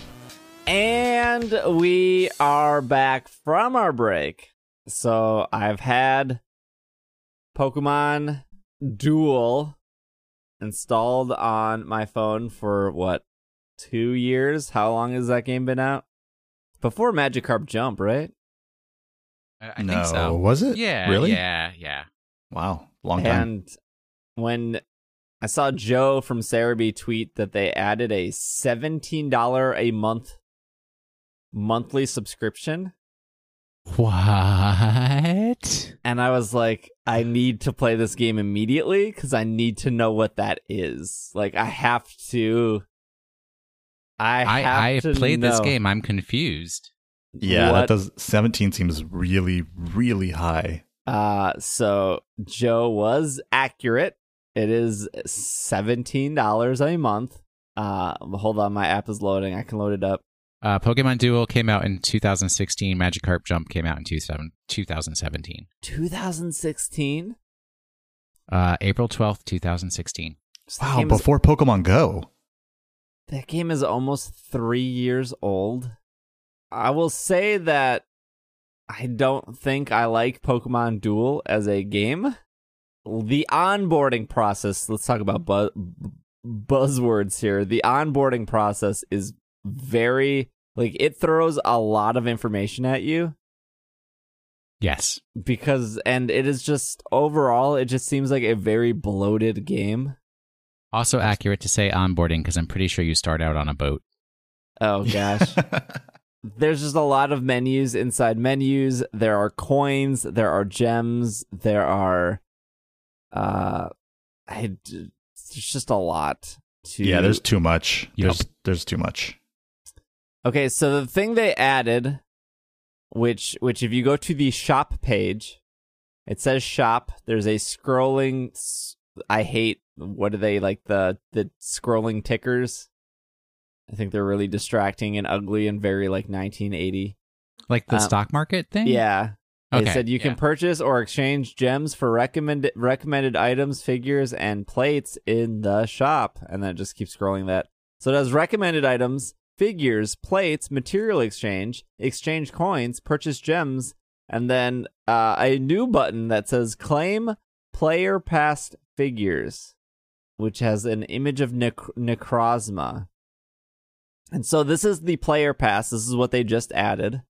Speaker 1: And we are back from our break. So I've had Pokemon Duel installed on my phone for, what, two years? How long has that game been out? Before Magikarp Jump, right?
Speaker 2: I, I
Speaker 3: no,
Speaker 2: think so.
Speaker 3: Was it?
Speaker 2: Yeah.
Speaker 3: Really?
Speaker 2: Yeah. Yeah.
Speaker 3: Wow. Long time.
Speaker 1: And when I saw Joe from Cerebi tweet that they added a seventeen dollars a month monthly subscription.
Speaker 2: What?
Speaker 1: And I was like, I need to play this game immediately because I need to know what that is. Like, I have to. I
Speaker 2: I,
Speaker 1: have
Speaker 2: I
Speaker 1: to
Speaker 2: played this
Speaker 1: know
Speaker 2: game. I'm confused.
Speaker 3: Yeah,
Speaker 1: what-
Speaker 3: that does. seventeen seems really, really high.
Speaker 1: Uh, so Joe was accurate. It is seventeen dollars a month. Uh, hold on, my app is loading. I can load it up.
Speaker 2: Uh, Pokemon Duel came out in two thousand sixteen. Magikarp Jump came out in two thousand seventeen.
Speaker 1: twenty sixteen?
Speaker 2: Uh, April twelfth, twenty sixteen.
Speaker 1: So that
Speaker 3: Wow,
Speaker 1: game is-
Speaker 3: before Pokemon Go.
Speaker 1: that game is almost three years old. I will say that I don't think I like Pokemon Duel as a game. The onboarding process, let's talk about bu- buzzwords here. The onboarding process is very, like, it throws a lot of information at you.
Speaker 2: Yes.
Speaker 1: Because, and it is just, overall, it just seems like a very bloated game.
Speaker 2: Also accurate to say onboarding, because I'm pretty sure you start out on a boat.
Speaker 1: Oh, gosh. There's just a lot of menus inside menus. There are coins. There are gems. There are, uh, I, there's just a lot to.
Speaker 3: Yeah, there's too much.
Speaker 2: Yep.
Speaker 3: There's there's too much.
Speaker 1: Okay, so the thing they added, which which if you go to the shop page, it says shop. There's a scrolling. I hate, what are they, like the the scrolling tickers? I think they're really distracting and ugly and very like nineteen eighty.
Speaker 2: Like the
Speaker 1: Um,
Speaker 2: stock market thing?
Speaker 1: Yeah. They
Speaker 2: Okay,
Speaker 1: said you can
Speaker 2: yeah.
Speaker 1: purchase or exchange gems for recommended recommended items, figures, and plates in the shop. And then it just keeps scrolling that. So it has recommended items, figures, plates, material exchange, exchange coins, purchase gems, and then uh, a new button that says claim player past figures, which has an image of Nec- Necrozma. And so this is the player pass. This is what they just added.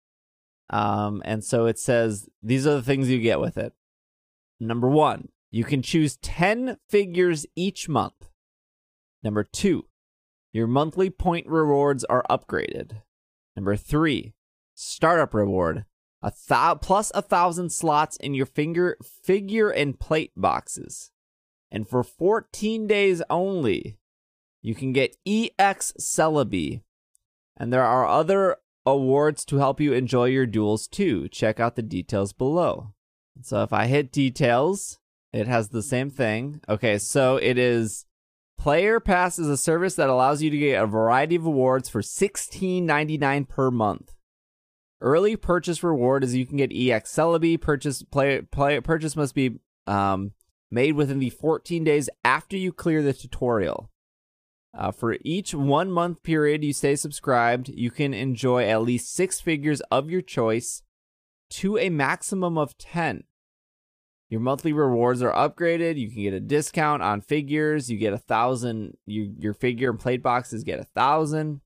Speaker 1: Um, and so it says, these are the things you get with it. Number one, you can choose ten figures each month. Number two, your monthly point rewards are upgraded. Number three, startup reward, a thou- plus a thousand slots in your finger figure and plate boxes. And for fourteen days only, you can get E X Celebi. And there are other awards to help you enjoy your duels too. Check out the details below. So if I hit details, it has the same thing. Okay, so it is Player Pass is a service that allows you to get a variety of awards for sixteen ninety-nine per month. Early purchase reward is you can get E X Celebi. Purchase play, play purchase must be um, made within the fourteen days after you clear the tutorial. Uh, for each one month period you stay subscribed, you can enjoy at least six figures of your choice to a maximum of ten. Your monthly rewards are upgraded. You can get a discount on figures. You get a thousand. You, your figure and plate boxes get a thousand.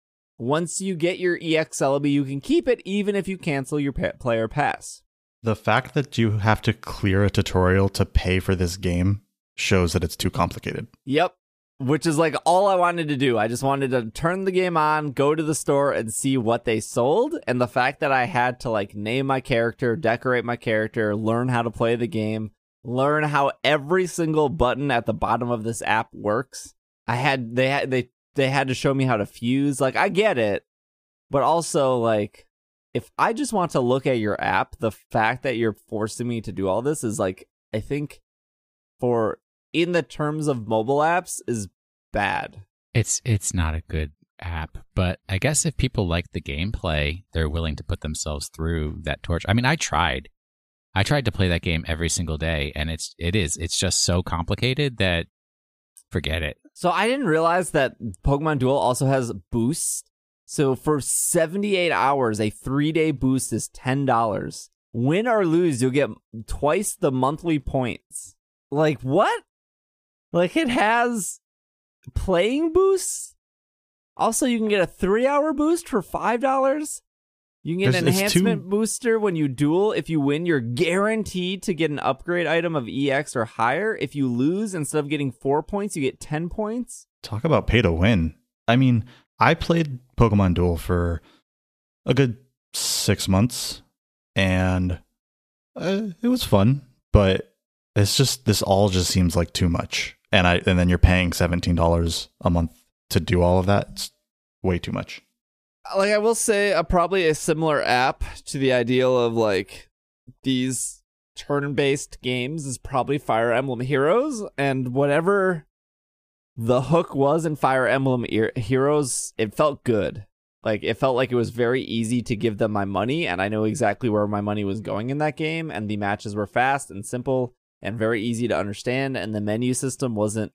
Speaker 1: Once you get your E X Celebi, you can keep it even if you cancel your pa- player pass.
Speaker 3: The fact that you have to clear a tutorial to pay for this game shows that it's too complicated.
Speaker 1: Yep. Which is like all I wanted to do. I just wanted to turn the game on, go to the store, and see what they sold. And the fact that I had to like name my character, decorate my character, learn how to play the game, learn how every single button at the bottom of this app works. I had they had they they had to show me how to fuse. Like, I get it, but also like, if I just want to look at your app, the fact that you're forcing me to do all this is like, I think for in the terms of mobile apps is bad.
Speaker 2: It's it's not a good app, but I guess if people like the gameplay, they're willing to put themselves through that torture. I mean, I tried. I tried to play that game every single day, and it's it is it's just so complicated that forget it.
Speaker 1: So I didn't realize that Pokemon Duel also has boosts. So for seventy-eight hours, a three-day boost is ten dollars. Win or lose, you'll get twice the monthly points. Like, what? Like, it has playing boosts? Also, you can get a three-hour boost for five dollars. You can get an
Speaker 3: There's- it's
Speaker 1: enhancement
Speaker 3: too-
Speaker 1: booster when you duel. If you win, you're guaranteed to get an upgrade item of E X or higher. If you lose, instead of getting four points, you get ten points.
Speaker 3: Talk about pay to win. I mean, I played Pokemon Duel for a good six months, and uh, it was fun, but it's just, this all just seems like too much. And I and then you're paying seventeen dollars a month to do all of that. It's way too much.
Speaker 1: Like, I will say, uh, probably a similar app to the ideal of like these turn-based games is probably Fire Emblem Heroes, and whatever the hook was in Fire Emblem e- Heroes, it felt good. Like, it felt like it was very easy to give them my money, and I know exactly where my money was going in that game, and the matches were fast and simple and very easy to understand, and the menu system wasn't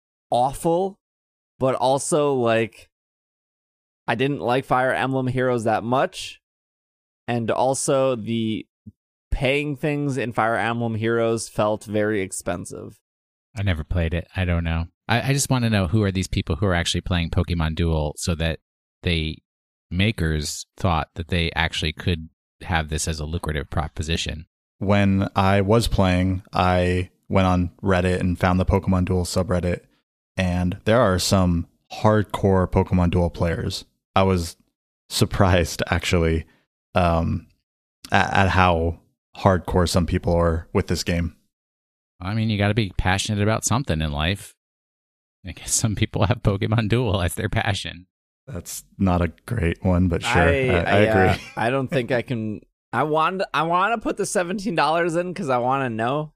Speaker 1: awful, but also, like, I didn't like Fire Emblem Heroes that much, and also the paying things in Fire Emblem Heroes felt very expensive.
Speaker 2: I never played it. I don't know. I, I just want to know who are these people who are actually playing Pokemon Duel so that they makers thought that they actually could have this as a lucrative proposition.
Speaker 3: When I was playing, I went on Reddit and found the Pokemon Duel subreddit, and there are some hardcore Pokemon Duel players. I was surprised, actually, um, at, at how hardcore some people are with this game.
Speaker 2: I mean, you got to be passionate about something in life. I guess some people have Pokemon Duel as their passion.
Speaker 3: That's not a great one, but sure,
Speaker 1: I,
Speaker 3: I, I,
Speaker 1: I
Speaker 3: agree.
Speaker 1: Uh, I don't think I can. I want. I want to put the seventeen dollars in because I want to know.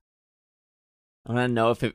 Speaker 1: I want to know if it.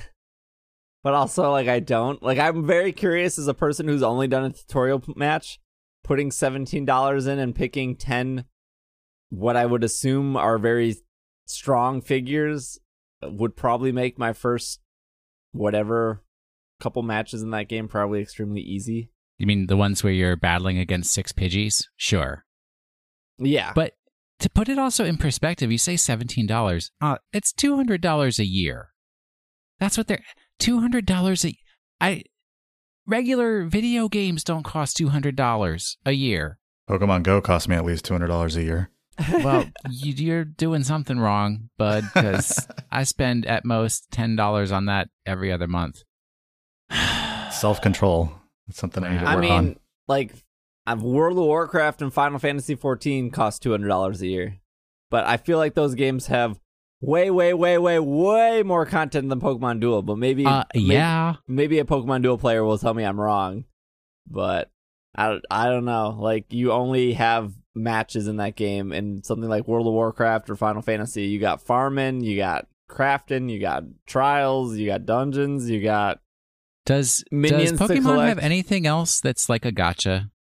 Speaker 1: But also, like, I don't. Like, I'm very curious as a person who's only done a tutorial match, putting seventeen dollars in and picking ten, what I would assume are very strong figures, would probably make my first, whatever, couple matches in that game probably extremely easy.
Speaker 2: You mean the ones where you're battling against six Pidgeys? Sure.
Speaker 1: Yeah.
Speaker 2: But to put it also in perspective, you say seventeen dollars. Uh, it's two hundred dollars a year. That's what they're... two hundred dollars a... I... Regular video games don't cost two hundred dollars a year.
Speaker 3: Pokemon Go cost me at least two hundred dollars a year.
Speaker 2: Well, you, you're doing something wrong, bud, because I spend at most ten dollars on that every other month.
Speaker 3: Self-control. That's something I need to work
Speaker 1: I mean,
Speaker 3: on.
Speaker 1: like, I've World of Warcraft and Final Fantasy fourteen cost two hundred dollars a year. But I feel like those games have way, way, way, way, way more content than Pokemon Duel. But maybe,
Speaker 2: Uh,
Speaker 1: maybe
Speaker 2: yeah.
Speaker 1: maybe a Pokemon Duel player will tell me I'm wrong. But I, I don't know. Like, you only have matches in that game. And something like World of Warcraft or Final Fantasy, you got farming, you got crafting, you got trials, you got dungeons, you got...
Speaker 2: Does,
Speaker 1: Minions
Speaker 2: does
Speaker 1: to
Speaker 2: Pokemon
Speaker 1: collect.
Speaker 2: have anything else that's like a gacha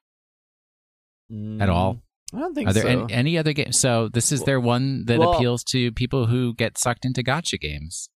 Speaker 1: Mm,
Speaker 2: at all?
Speaker 1: I don't think
Speaker 2: Are there
Speaker 1: so.
Speaker 2: any, any other games? So this is their one that
Speaker 1: Well-
Speaker 2: appeals to people who get sucked into gacha games.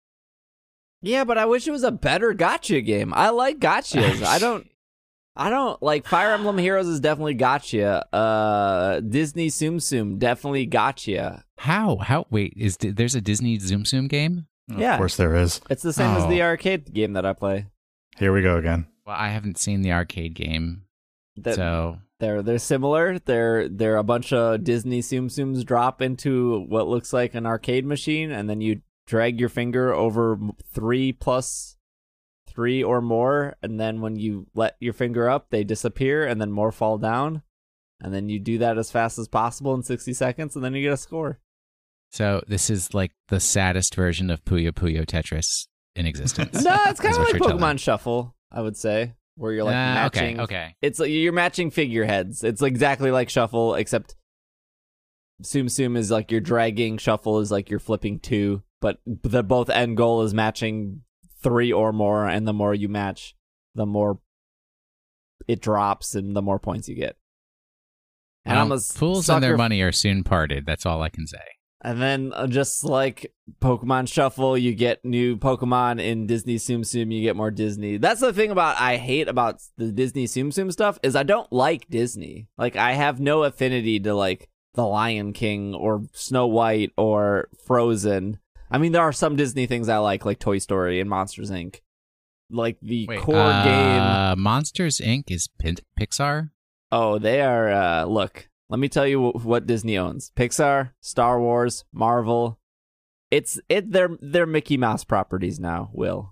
Speaker 1: Yeah, but I wish it was a better gacha game. I like gachas. I don't... I don't like Fire Emblem Heroes is definitely gacha. Uh, Disney Tsum Tsum definitely gacha.
Speaker 2: How? How? Wait, is there's a Disney Zoom Zoom game?
Speaker 1: Yeah.
Speaker 3: Of course there is.
Speaker 1: It's the same as
Speaker 2: Oh.
Speaker 1: the arcade game that I play.
Speaker 3: Here we go again.
Speaker 2: Well, I haven't seen the arcade game,
Speaker 1: That
Speaker 2: so
Speaker 1: they're they're similar. They're they're a bunch of Disney Tsum Tsums drop into what looks like an arcade machine, and then you drag your finger over m- three plus three or more, and then when you let your finger up, they disappear, and then more fall down, and then you do that as fast as possible in sixty seconds, and then you get a score.
Speaker 2: so this is like the saddest version of Puyo Puyo Tetris in existence.
Speaker 1: No, it's kind
Speaker 2: is
Speaker 1: of
Speaker 2: what
Speaker 1: like
Speaker 2: you're
Speaker 1: Pokemon
Speaker 2: telling.
Speaker 1: Shuffle, I would say, where you're like
Speaker 2: Ah,
Speaker 1: matching.
Speaker 2: okay, okay.
Speaker 1: It's like you're matching figureheads. It's exactly like Shuffle, except Tsum Tsum is like you're dragging, Shuffle is like you're flipping two, but the both end goal is matching three or more, and the more you match, the more it drops and the more points you get. And
Speaker 2: Well,
Speaker 1: I'm a
Speaker 2: fools and their
Speaker 1: sucker-
Speaker 2: money are soon parted. That's all I can say.
Speaker 1: And then uh, just like Pokemon Shuffle, you get new Pokemon. In Disney Tsum Tsum, you get more Disney. That's the thing about I hate about the Disney Tsum Tsum stuff is I don't like Disney. Like I have no affinity to like The Lion King or Snow White or Frozen. I mean, there are some Disney things I like, like Toy Story and Monsters Incorporated. Like the
Speaker 2: Wait,
Speaker 1: core
Speaker 2: uh,
Speaker 1: game.
Speaker 2: Monsters Incorporated is Pin- Pixar?
Speaker 1: Oh, they are. Uh, look, let me tell you wh- what Disney owns: Pixar, Star Wars, Marvel. It's it. They're they're Mickey Mouse properties now. Will.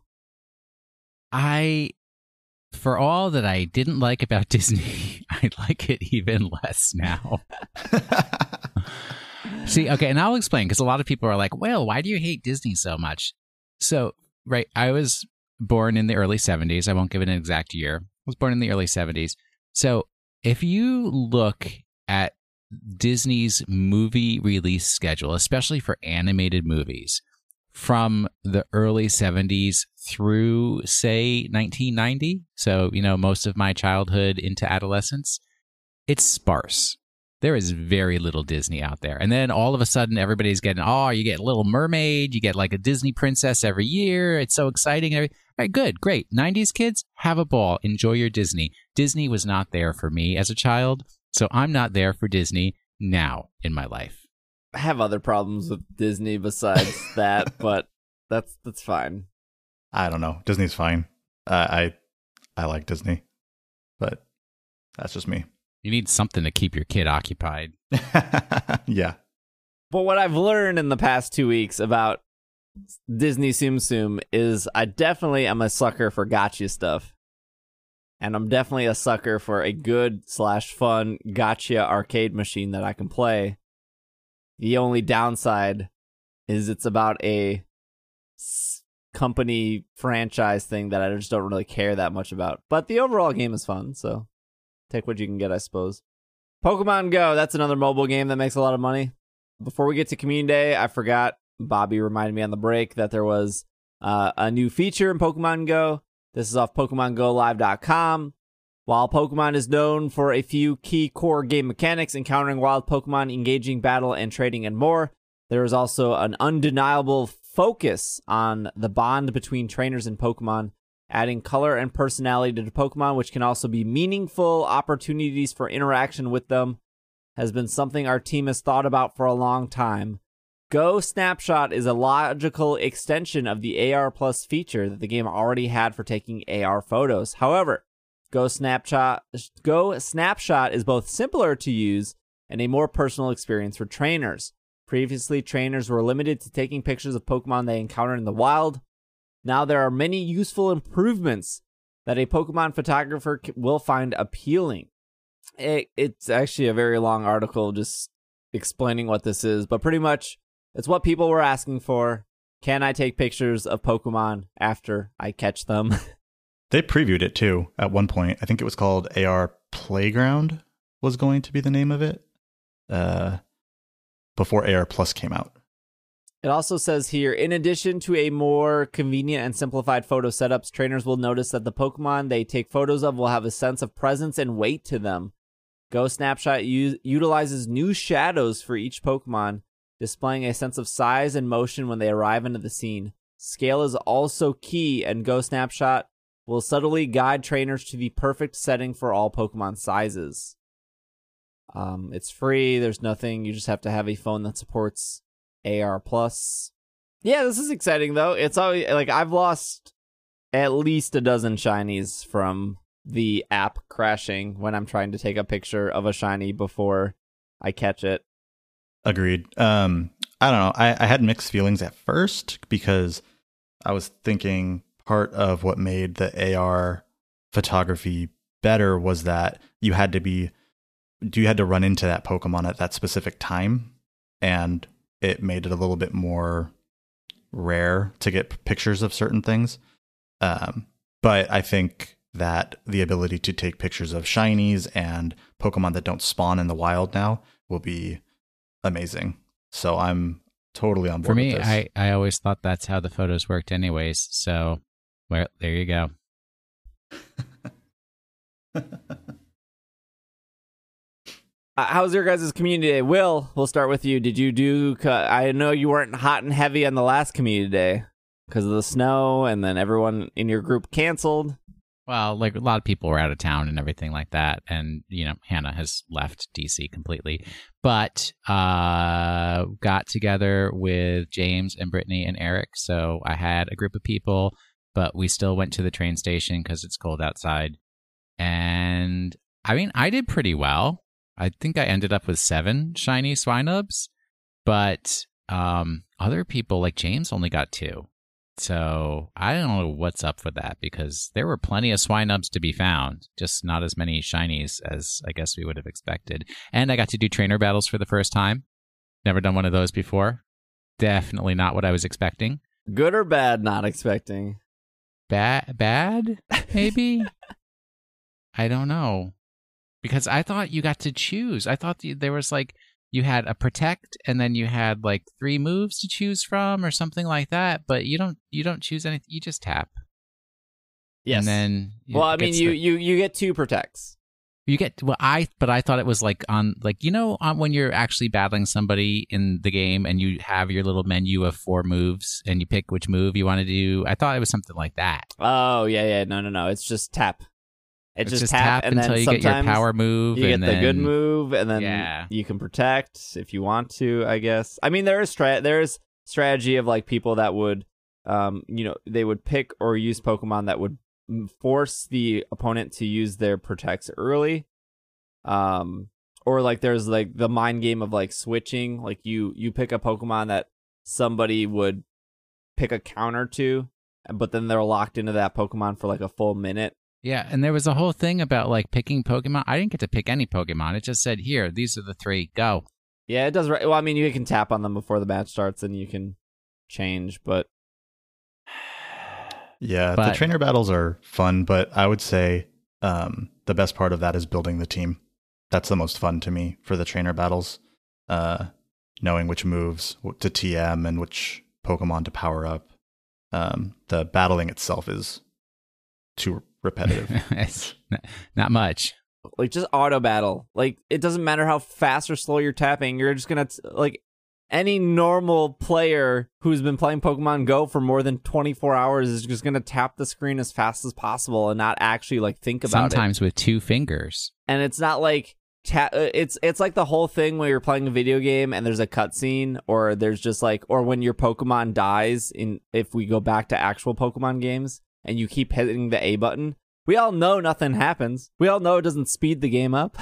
Speaker 2: I, for all that I didn't like about Disney, I like it even less now. See, okay, and I'll explain because a lot of people are like, well, why do you hate Disney so much? So, right, I was born in the early seventies. I won't give it an exact year. I was born in the early seventies. So, if you look at Disney's movie release schedule, especially for animated movies, from the early seventies through, say, nineteen ninety, so, you know, most of my childhood into adolescence, it's sparse. There is very little Disney out there. And then all of a sudden, everybody's getting, oh, you get Little Mermaid, you get like a Disney princess every year. It's so exciting. All right, good, great. nineties kids, have a ball. Enjoy your Disney. Disney was not there for me as a child. So I'm not there for Disney now in my life.
Speaker 1: I have other problems with Disney besides that, but that's that's fine.
Speaker 3: I don't know. Disney's fine. Uh, I I like Disney, but that's just me.
Speaker 2: You need something to keep your kid occupied.
Speaker 3: Yeah.
Speaker 1: But what I've learned in the past two weeks about Disney Tsum Tsum is I definitely am a sucker for gotcha stuff. And I'm definitely a sucker for a good slash fun gotcha arcade machine that I can play. The only downside is it's about a s- company franchise thing that I just don't really care that much about. But the overall game is fun, so take what you can get, I suppose. Pokemon Go, that's another mobile game that makes a lot of money. Before we get to Community Day, I forgot, Bobby reminded me on the break that there was uh, a new feature in Pokemon Go. This is off Pokemon Go Live dot com. While Pokemon is known for a few key core game mechanics, encountering wild Pokemon, engaging battle, and trading and more, there is also an undeniable focus on the bond between trainers and Pokemon, adding color and personality to the Pokemon, which can also be meaningful opportunities for interaction with them, has been something our team has thought about for a long time. Go Snapshot is a logical extension of the A R Plus feature that the game already had for taking A R photos. However, Go Snapshot, Go Snapshot is both simpler to use and a more personal experience for trainers. Previously, trainers were limited to taking pictures of Pokemon they encountered in the wild. Now there are many useful improvements that a Pokemon photographer will find appealing. It, it's actually a very long article just explaining what this is, but pretty much it's what people were asking for. Can I take pictures of Pokemon after I catch them?
Speaker 3: They previewed it too at one point. I think it was called A R Playground was going to be the name of it uh, before A R Plus came out.
Speaker 1: It also says here, in addition to a more convenient and simplified photo setups, trainers will notice that the Pokemon they take photos of will have a sense of presence and weight to them. Go Snapshot u- utilizes new shadows for each Pokemon, displaying a sense of size and motion when they arrive into the scene. Scale is also key, and Go Snapshot will subtly guide trainers to the perfect setting for all Pokemon sizes. Um, it's free. There's nothing. You just have to have a phone that supports A R Plus. Yeah, this is exciting though. It's always like I've lost at least a dozen shinies from the app crashing when I'm trying to take a picture of a shiny before I catch it.
Speaker 3: Agreed. Um, I don't know. I, I had mixed feelings at first because I was thinking part of what made the A R photography better was that you had to be, you had to run into that Pokemon at that specific time, and it made it a little bit more rare to get pictures of certain things. Um, but I think that the ability to take pictures of shinies and Pokemon that don't spawn in the wild now will be amazing. So I'm totally on board
Speaker 2: For me,
Speaker 3: with this.
Speaker 2: I, I always thought that's how the photos worked anyways. So, well, there you go.
Speaker 1: Uh, how's your guys' community day? Will, we'll start with you. Did you do, I know you weren't hot and heavy on the last community day because of the snow, and then everyone in your group canceled.
Speaker 2: Well, like a lot of people were out of town and everything like that. And, you know, Hannah has left D C completely. But uh, got together with James and Brittany and Eric. So I had a group of people, but we still went to the train station because it's cold outside. And, I mean, I did pretty well. I think I ended up with seven shiny Swinubs. But um, other people, like James, only got two. So I don't know what's up with that, because there were plenty of Swinubs to be found, just not as many shinies as I guess we would have expected. And I got to do trainer battles for the first time. Never done one of those before. Definitely not what I was expecting.
Speaker 1: Good or bad, not expecting?
Speaker 2: Bad, bad, maybe? I don't know. Because I thought you got to choose. I thought there was like, you had a protect, and then you had like three moves to choose from or something like that. But you don't you don't choose anything. You just tap.
Speaker 1: Yes.
Speaker 2: And then
Speaker 1: well, I mean, you,
Speaker 2: the,
Speaker 1: you you get two protects.
Speaker 2: You get well, I but I thought it was like on like you know on when you're actually battling somebody in the game and you have your little menu of four moves and you pick which move you want to do. I thought it was something like that.
Speaker 1: Oh yeah, yeah, no, no, no. It's just tap. It's,
Speaker 2: It's
Speaker 1: just, tap, and
Speaker 2: until
Speaker 1: then
Speaker 2: you get your
Speaker 1: sometimes
Speaker 2: power move.
Speaker 1: you get
Speaker 2: and
Speaker 1: the
Speaker 2: then,
Speaker 1: good move, and then
Speaker 2: Yeah.
Speaker 1: you can protect if you want to, I guess. I mean, there is strat there is strategy of like people that would, um, you know, they would pick or use Pokemon that would force the opponent to use their protects early. Um, or like there's like the mind game of like switching, like you you pick a Pokemon that somebody would pick a counter to, but then they're locked into that Pokemon for like a full minute.
Speaker 2: Yeah, and there was a whole thing about like picking Pokemon. I didn't get to pick any Pokemon. It just said, here, these are the three, go.
Speaker 1: Yeah, it does. Well, I mean, you can tap on them before the match starts and you can change, but
Speaker 3: Yeah,
Speaker 2: But-
Speaker 3: the trainer battles are fun, but I would say um, the best part of that is building the team. That's the most fun to me for the trainer battles. Uh, knowing which moves to T M and which Pokemon to power up. Um, the battling itself is too repetitive.
Speaker 2: It's n- not much.
Speaker 1: like just auto battle. Like it doesn't matter how fast or slow you're tapping. You're just gonna t- like any normal player who's been playing Pokemon Go for more than twenty-four hours is just gonna tap the screen as fast as possible and not actually like think about it.
Speaker 2: Sometimes with two fingers.
Speaker 1: And it's not like ta- uh, it's it's like the whole thing where you're playing a video game and there's a cutscene, or there's just like, or when your Pokemon dies in, if we go back to actual Pokemon games and you keep hitting the A button, we all know nothing happens. We all know it doesn't speed the game up.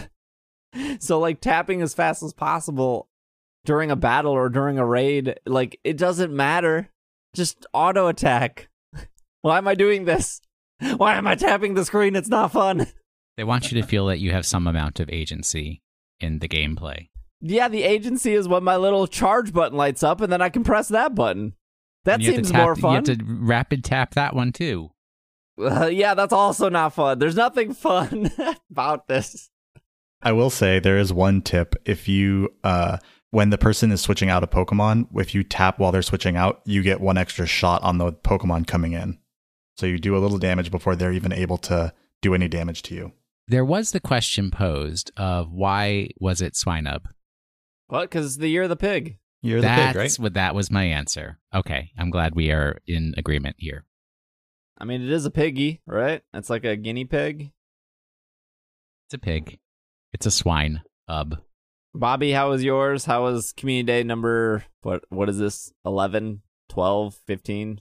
Speaker 1: So like tapping as fast as possible during a battle or during a raid, like it doesn't matter. Just auto attack. Why am I doing this? Why am I tapping the screen? It's not fun.
Speaker 2: They want you to feel that you have some amount of agency in the gameplay.
Speaker 1: Yeah, the agency is when my little charge button lights up, and then I can press that button. That
Speaker 2: And you have to
Speaker 1: seems
Speaker 2: tap-
Speaker 1: more fun.
Speaker 2: You have to rapid tap that one too.
Speaker 1: Uh, yeah, that's also not fun. There's nothing fun about this.
Speaker 3: I will say there is one tip. If you, uh, when the person is switching out a Pokemon, if you tap while they're switching out, you get one extra shot on the Pokemon coming in. So you do a little damage before they're even able to do any damage to you.
Speaker 2: There was the question posed of why was it Swinub?
Speaker 1: What? Because it's the year of the pig.
Speaker 3: You're the
Speaker 2: That's
Speaker 3: pig, right?
Speaker 2: what that was my answer. Okay, I'm glad we are in agreement here.
Speaker 1: I mean, it is a piggy, right? It's like a guinea pig.
Speaker 2: It's a pig. It's a swine. Ub.
Speaker 1: Bobby, how was yours? How was Community Day number, what? What is this? eleven, twelve, fifteen?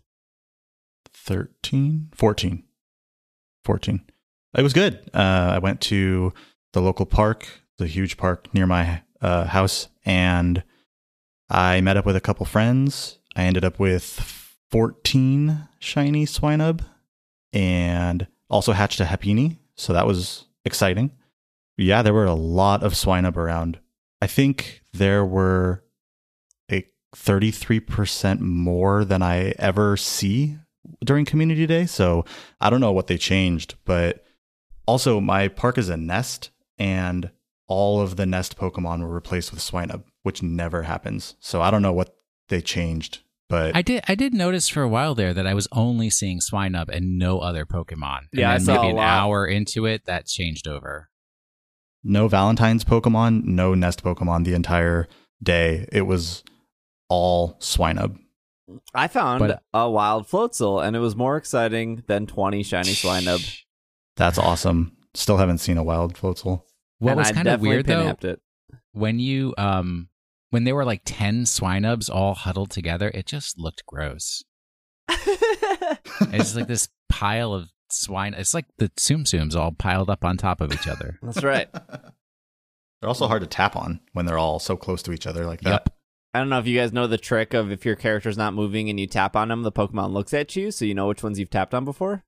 Speaker 3: thirteen, fourteen, fourteen. It was good. Uh, I went to the local park, the huge park near my uh, house, and I met up with a couple friends. I ended up with fourteen shiny Swinub and also hatched a Happiny, so that was exciting. Yeah, there were a lot of Swinub around. I think there were a thirty-three percent more than I ever see during Community Day, so I don't know what they changed, but also my park is a nest, and all of the nest Pokemon were replaced with Swinub, which never happens. So I don't know what they changed, but
Speaker 2: I did I did notice for a while there that I was only seeing Swinub and no other Pokemon.
Speaker 1: Yeah, I
Speaker 2: and
Speaker 1: saw
Speaker 2: then maybe
Speaker 1: a
Speaker 2: an
Speaker 1: lot.
Speaker 2: hour into it, that changed over.
Speaker 3: no Valentine's Pokemon, no nest Pokemon the entire day. It was all Swinub.
Speaker 1: I found
Speaker 2: But-
Speaker 1: a wild Floatzel, and it was more exciting than twenty shiny Swinub.
Speaker 3: That's awesome. Still haven't seen a wild Floatzel.
Speaker 2: What
Speaker 1: And
Speaker 2: was
Speaker 1: I
Speaker 2: kind of
Speaker 1: definitely
Speaker 2: weird though,
Speaker 1: pin-apped it.
Speaker 2: when you um when there were like ten Swinubs all huddled together, it just looked gross. It's like this pile of swine. It's like the Tsum Tsums all piled up on top of each other.
Speaker 1: That's right.
Speaker 3: They're also hard to tap on when they're all so close to each other like that.
Speaker 2: Yep.
Speaker 1: I don't know if you guys know the trick of if your character's not moving and you tap on them, the Pokemon looks at you, so you know which ones you've tapped on before.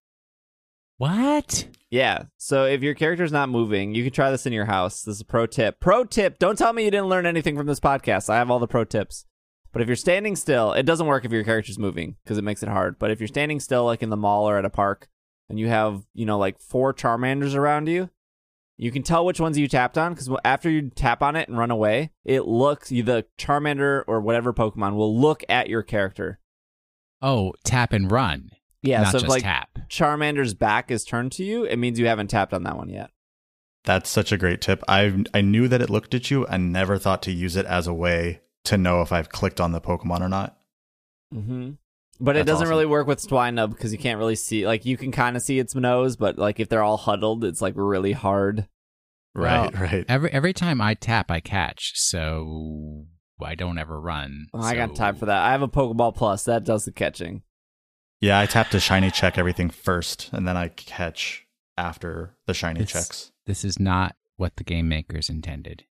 Speaker 2: What?
Speaker 1: Yeah, so if your character's not moving, you can try this in your house. This is a pro tip. Pro tip! Don't tell me you didn't learn anything from this podcast. I have all the pro tips. But if you're standing still, it doesn't work if your character's moving, because it makes it hard. But if you're standing still, like in the mall or at a park, and you have, you know, like four Charmanders around you, you can tell which ones you tapped on, because after you tap on it and run away, it looks, the Charmander or whatever Pokemon will look at your character.
Speaker 2: Oh, tap and run.
Speaker 1: Yeah,
Speaker 2: not
Speaker 1: so if
Speaker 2: just
Speaker 1: like
Speaker 2: tap.
Speaker 1: Charmander's back is turned to you, it means you haven't tapped on that one yet.
Speaker 3: That's such a great tip. I I knew that it looked at you. I never thought to use it as a way to know if I've clicked on the Pokemon or not.
Speaker 1: Mm-hmm. But it
Speaker 3: That's
Speaker 1: doesn't
Speaker 3: awesome.
Speaker 1: really work with Swinub because you can't really see. Like, you can kind of see its nose, but like if they're all huddled, it's like really hard.
Speaker 3: Right,
Speaker 2: Well,
Speaker 3: right.
Speaker 2: Every every time I tap, I catch, so I don't ever run.
Speaker 1: Oh, I got
Speaker 2: so-
Speaker 1: time for that. I have a Pokeball Plus that does the catching.
Speaker 3: Yeah, I tap to shiny check everything first, and then I catch after the shiny
Speaker 2: This-
Speaker 3: checks.
Speaker 2: This is not what the game makers intended.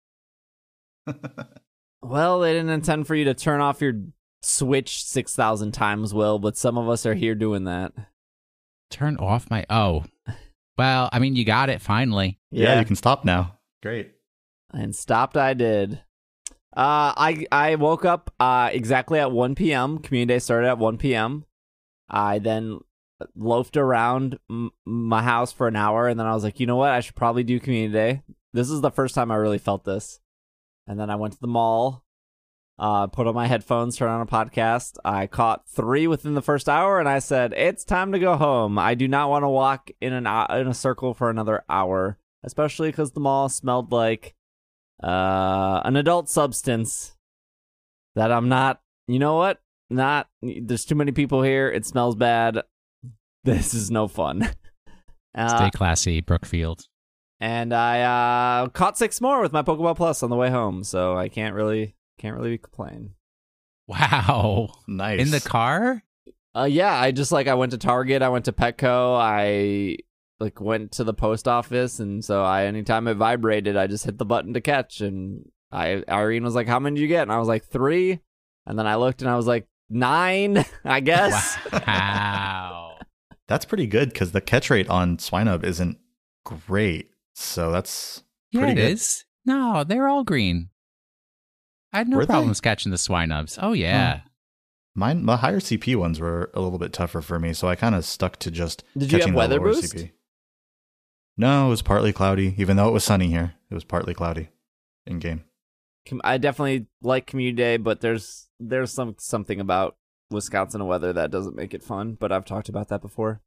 Speaker 1: Well, they didn't intend for you to turn off your Switch six thousand times, Will, but some of us are here doing that.
Speaker 2: Turn off my... Oh. Well, I mean, you got it, finally.
Speaker 3: Yeah, you can stop now. Great.
Speaker 1: And stopped I did. Uh, I I woke up uh, exactly at one p.m. Community day started at one p.m. I then loafed around m- my house for an hour, and then I was like, you know what? I should probably do community day. This is the first time I really felt this. And then I went to the mall, uh, put on my headphones, turned on a podcast. I caught three within the first hour, and I said, it's time to go home. I do not want to walk in an hou- in a circle for another hour, especially because the mall smelled like uh, an adult substance that I'm not, you know what? Not, there's too many people here. It smells bad. This is no fun. Uh,
Speaker 2: Stay classy, Brookfield.
Speaker 1: and I uh, caught six more with my Pokeball Plus on the way home, so I can't really can't really complain.
Speaker 2: Wow.
Speaker 3: Nice.
Speaker 2: In the car?
Speaker 1: Uh, yeah, I just like I went to Target, I went to Petco, I like went to the post office, and so I anytime it vibrated, I just hit the button to catch, and I Irene was like, "How many did you get?" And I was like, three, and then I looked and I was like, nine, I guess.
Speaker 2: Wow.
Speaker 3: That's pretty good because the catch rate on Swinub isn't great. So that's
Speaker 2: Yeah,
Speaker 3: pretty
Speaker 2: it
Speaker 3: good.
Speaker 2: is. No, they're all green. I had no
Speaker 3: Were they?
Speaker 2: problems catching the swinubs. Oh, yeah.
Speaker 3: Mine, my higher C P ones were a little bit tougher for me, so I kind of stuck to just
Speaker 1: Did you
Speaker 3: catching
Speaker 1: have
Speaker 3: the
Speaker 1: weather
Speaker 3: lower
Speaker 1: boost?
Speaker 3: C P. No, it was partly cloudy. Even though it was sunny here, it was partly cloudy in game.
Speaker 1: Com- I definitely like community day, but there's there's some something about Wisconsin weather that doesn't make it fun. But I've talked about that before.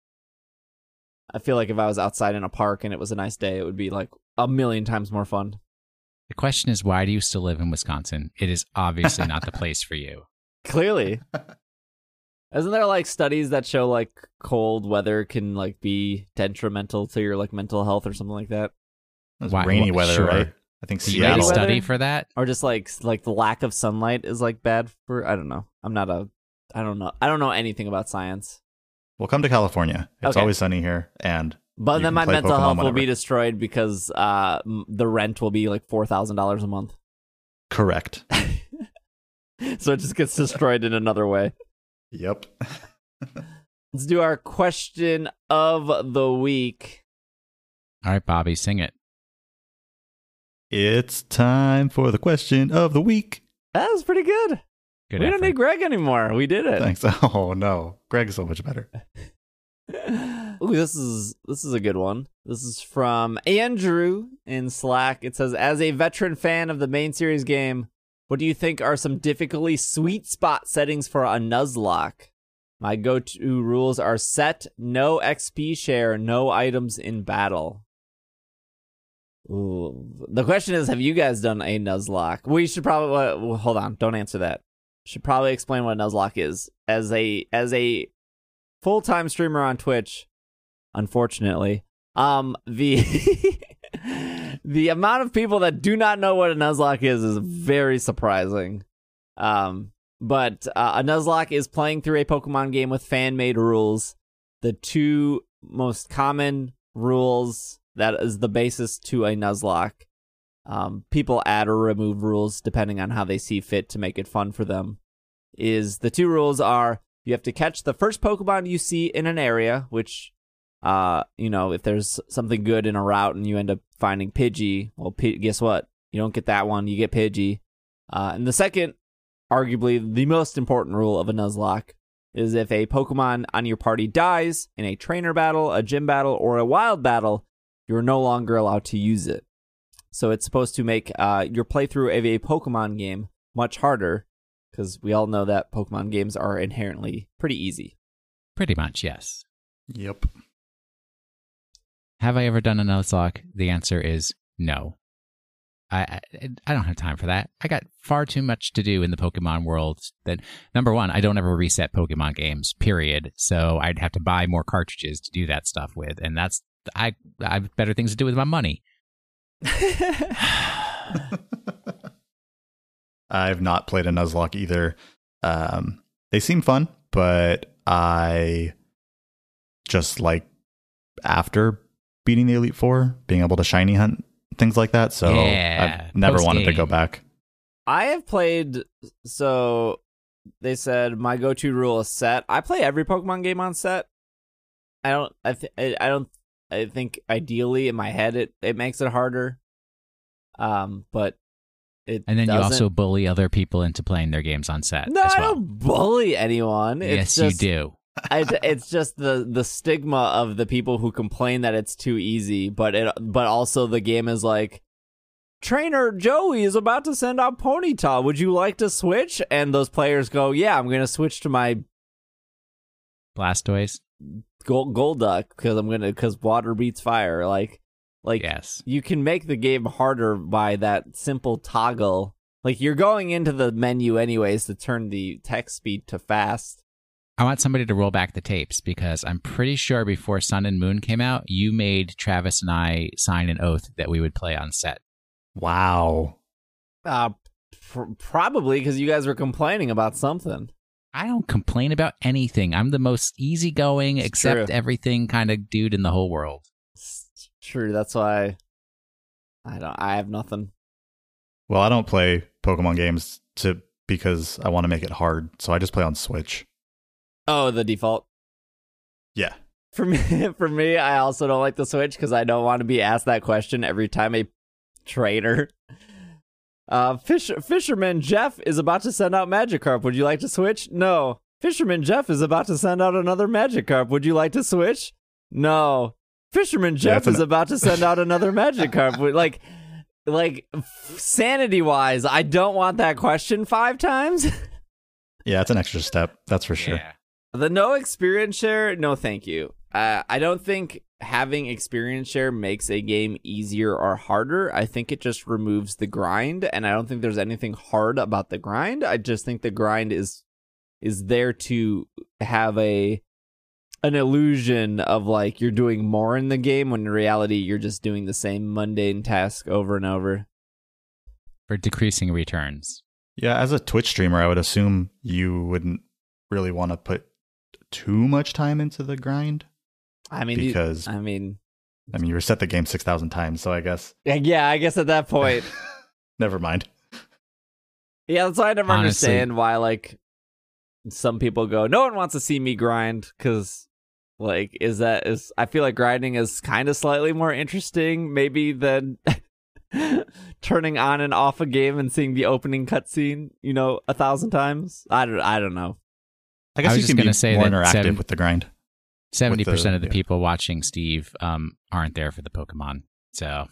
Speaker 1: I feel like if I was outside in a park and it was a nice day, it would be like a million times more fun.
Speaker 2: The question is, why do you still live in Wisconsin? It is obviously not the place for you.
Speaker 1: Clearly, isn't there like studies that show like cold weather can like be detrimental to your like mental health or something like that,
Speaker 3: It was
Speaker 2: Why-
Speaker 3: rainy
Speaker 2: wh-
Speaker 3: weather,
Speaker 2: sure.
Speaker 3: right? I think
Speaker 2: Do you need a
Speaker 1: Seattle.
Speaker 3: Seattle.
Speaker 2: study
Speaker 1: Weather?
Speaker 2: for that?
Speaker 1: or just like like the lack of sunlight is like bad for? I don't know. I'm not a. I don't know. I don't know anything about science.
Speaker 3: We'll come to California. It's
Speaker 1: Okay.
Speaker 3: always sunny here, and
Speaker 1: But
Speaker 3: You
Speaker 1: then
Speaker 3: can
Speaker 1: my
Speaker 3: play
Speaker 1: mental
Speaker 3: Pokemon
Speaker 1: health will
Speaker 3: whenever.
Speaker 1: be destroyed because uh, m- the rent will be like four thousand dollars a month.
Speaker 3: correct.
Speaker 1: So it just gets destroyed in another way.
Speaker 3: Yep.
Speaker 1: Let's do our question of the week.
Speaker 2: All right, Bobby, sing it.
Speaker 3: It's time for the question of the week.
Speaker 1: That was pretty good.
Speaker 2: Good
Speaker 1: we
Speaker 2: effort.
Speaker 1: don't need Greg anymore. We did it.
Speaker 3: Thanks. Oh no, Greg's so much better.
Speaker 1: Ooh, this is this is a good one. This is from Andrew in Slack. It says, as a veteran fan of the main series game, what do you think are some difficultly sweet spot settings for a Nuzlocke? My go-to rules are set, no X P share, no items in battle. Ooh. The question is, have you guys done a Nuzlocke? We should probably well, hold on. Don't answer that. Should probably explain what a Nuzlocke is. As a as a full-time streamer on Twitch, unfortunately, um, the the amount of people that do not know what a Nuzlocke is is very surprising. Um, but uh, a Nuzlocke is playing through a Pokemon game with fan-made rules. The two most common rules that is the basis to a Nuzlocke. Um, people add or remove rules depending on how they see fit to make it fun for them. Is the two rules are you have to catch the first Pokemon you see in an area, which, uh, you know, if there's something good in a route and you end up finding Pidgey, well, P- guess what? You don't get that one, you get Pidgey. Uh, and the second, arguably the most important rule of a Nuzlocke, is if a Pokemon on your party dies in a trainer battle, a gym battle, or a wild battle, you're no longer allowed to use it. So it's supposed to make uh, your playthrough of a Pokemon game much harder, because we all know that Pokemon games are inherently pretty easy.
Speaker 2: Pretty much, yes.
Speaker 3: Yep.
Speaker 2: Have I ever done a Nuzlocke? The answer is no. I, I I don't have time for that. I got far too much to do in the Pokemon world. That number one, I don't ever reset Pokemon games. Period. So I'd have to buy more cartridges to do that stuff with, and that's I I have better things to do with my money.
Speaker 3: I've not played a Nuzlocke either. Um, they seem fun, but I just like after beating the Elite Four, being able to shiny hunt, things like that. So
Speaker 2: Yeah,
Speaker 3: I've never wanted to
Speaker 2: post-game.
Speaker 3: go back.
Speaker 1: I have played, so they said my go-to rule is set. I play every Pokemon game on set. I don't, I, th- I I don't, I think ideally in my head it, it makes it harder. Um, but it
Speaker 2: And then you
Speaker 1: doesn't-
Speaker 2: also bully other people into playing their games on set
Speaker 1: No,
Speaker 2: as
Speaker 1: I
Speaker 2: well.
Speaker 1: don't bully anyone.
Speaker 2: Yes,
Speaker 1: It's just,
Speaker 2: you do.
Speaker 1: I, it's just the the stigma of the people who complain that it's too easy, but it but also the game is like, Trainer Joey is about to send out Ponyta. Would you like to switch? And those players go, yeah, I'm gonna switch to my
Speaker 2: Blastoise.
Speaker 1: Gold Golduck because I'm gonna because water beats fire. Like like
Speaker 2: Yes.
Speaker 1: you can make the game harder by that simple toggle. Like you're going into the menu anyways to turn the text speed to fast.
Speaker 2: I want somebody to roll back the tapes because I'm pretty sure before Sun and Moon came out, you made Travis and I sign an oath that we would play on set.
Speaker 3: Wow.
Speaker 1: Uh, pr- probably because you guys were complaining about something.
Speaker 2: I don't complain about anything. I'm the most easygoing,
Speaker 1: It's
Speaker 2: accept
Speaker 1: true.
Speaker 2: everything kind of dude in the whole world.
Speaker 1: It's true. That's why I don't. I have nothing.
Speaker 3: Well, I don't play Pokemon games to because I want to make it hard, so I just play on Switch.
Speaker 1: Oh, the default.
Speaker 3: Yeah.
Speaker 1: For me, for me, I also don't like the Switch because I don't want to be asked that question every time a trainer. Uh, Fish, Fisherman Jeff is about to send out Magikarp. Would you like to switch? No. Fisherman Jeff is about to send out another Magikarp. Would you like to switch? No. Fisherman
Speaker 3: Yeah,
Speaker 1: Jeff
Speaker 3: it's an-
Speaker 1: is about to send out another Magikarp. Would- like, like sanity wise, I don't want that question five times.
Speaker 3: Yeah, it's an extra step. That's for sure.
Speaker 2: Yeah.
Speaker 1: The no experience share, no thank you. Uh, I don't think having experience share makes a game easier or harder. I think it just removes the grind, and I don't think there's anything hard about the grind. I just think the grind is is there to have a an illusion of like you're doing more in the game when in reality you're just doing the same mundane task over and over.
Speaker 2: For decreasing returns.
Speaker 3: Yeah, as a Twitch streamer, I would assume you wouldn't really want to put too much time into the grind
Speaker 1: I mean, you-
Speaker 3: because
Speaker 1: I mean,
Speaker 3: I mean you reset the game six thousand times, so I guess
Speaker 1: yeah, I guess at that point.
Speaker 3: never mind.
Speaker 1: Yeah, that's why I never
Speaker 2: Honestly-
Speaker 1: understand why, like, some people go, no one wants to see me grind, because, like, is that, is, I feel like grinding is kind of slightly more interesting, maybe, than turning on and off a game and seeing the opening cutscene, you know, a thousand times. I don't, I don't know.
Speaker 3: I guess
Speaker 2: I was
Speaker 3: you
Speaker 2: just
Speaker 3: can
Speaker 2: gonna
Speaker 3: be
Speaker 2: say
Speaker 3: more
Speaker 2: that
Speaker 3: interactive
Speaker 2: seven-
Speaker 3: with the grind.
Speaker 2: seventy percent of the
Speaker 3: yeah.
Speaker 2: people watching Steve um, aren't there for the Pokemon. So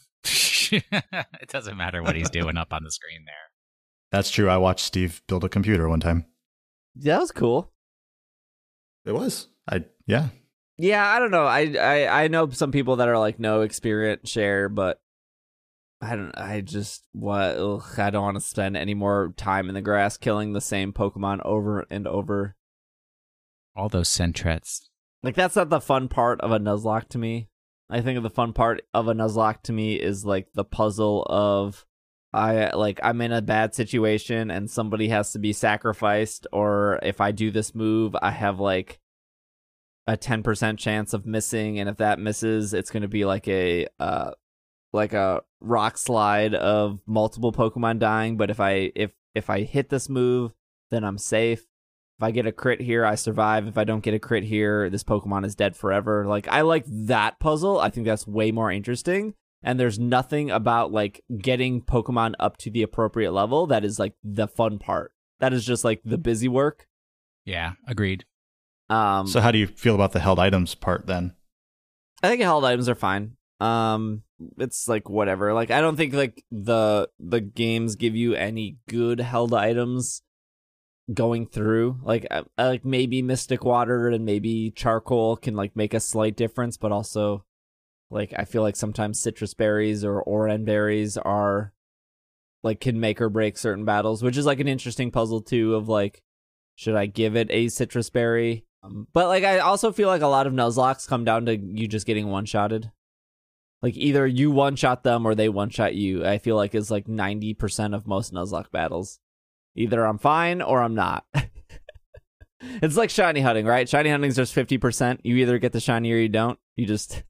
Speaker 2: it doesn't matter what he's doing up on the screen there.
Speaker 3: That's true. I watched Steve build a computer one time.
Speaker 1: Yeah, that was cool.
Speaker 3: It was. I yeah.
Speaker 1: Yeah, I don't know. I, I, I know some people that are like, no experience share, but I don't, I just, what, ugh, I don't want to spend any more time in the grass killing the same Pokemon over and over.
Speaker 2: All those Sentrets.
Speaker 1: Like, that's not the fun part of a Nuzlocke to me. I think the fun part of a Nuzlocke to me is, like, the puzzle of, I like, I'm in a bad situation and somebody has to be sacrificed, or if I do this move, I have, like, a ten percent chance of missing, and if that misses, it's going to be, like, a, uh, like a rock slide of multiple Pokemon dying, but if I, if, if I hit this move, then I'm safe. If I get a crit here, I survive. If I don't get a crit here, this Pokemon is dead forever. Like, I like that puzzle. I think that's way more interesting. And there's nothing about, like, getting Pokemon up to the appropriate level that is, like, the fun part. That is just, like, the busy work.
Speaker 2: Yeah, agreed.
Speaker 1: Um,
Speaker 3: So how do you feel about the held items part then?
Speaker 1: I think held items are fine. Um, it's, like, whatever. Like, I don't think, like, the the games give you any good held items going through. Like, I, I like maybe Mystic Water and maybe Charcoal can, like, make a slight difference, but also, like, I feel like sometimes citrus berries or oran berries are like can make or break certain battles, which is like an interesting puzzle too of like, should I give it a citrus berry? Um, but like I also feel like a lot of Nuzlockes come down to you just getting one-shotted. Like either you one-shot them or they one-shot you. I feel like is like ninety percent of most Nuzlocke battles. Either I'm fine or I'm not. It's like shiny hunting, right? Shiny hunting's just fifty percent. You either get the shiny or you don't. You just...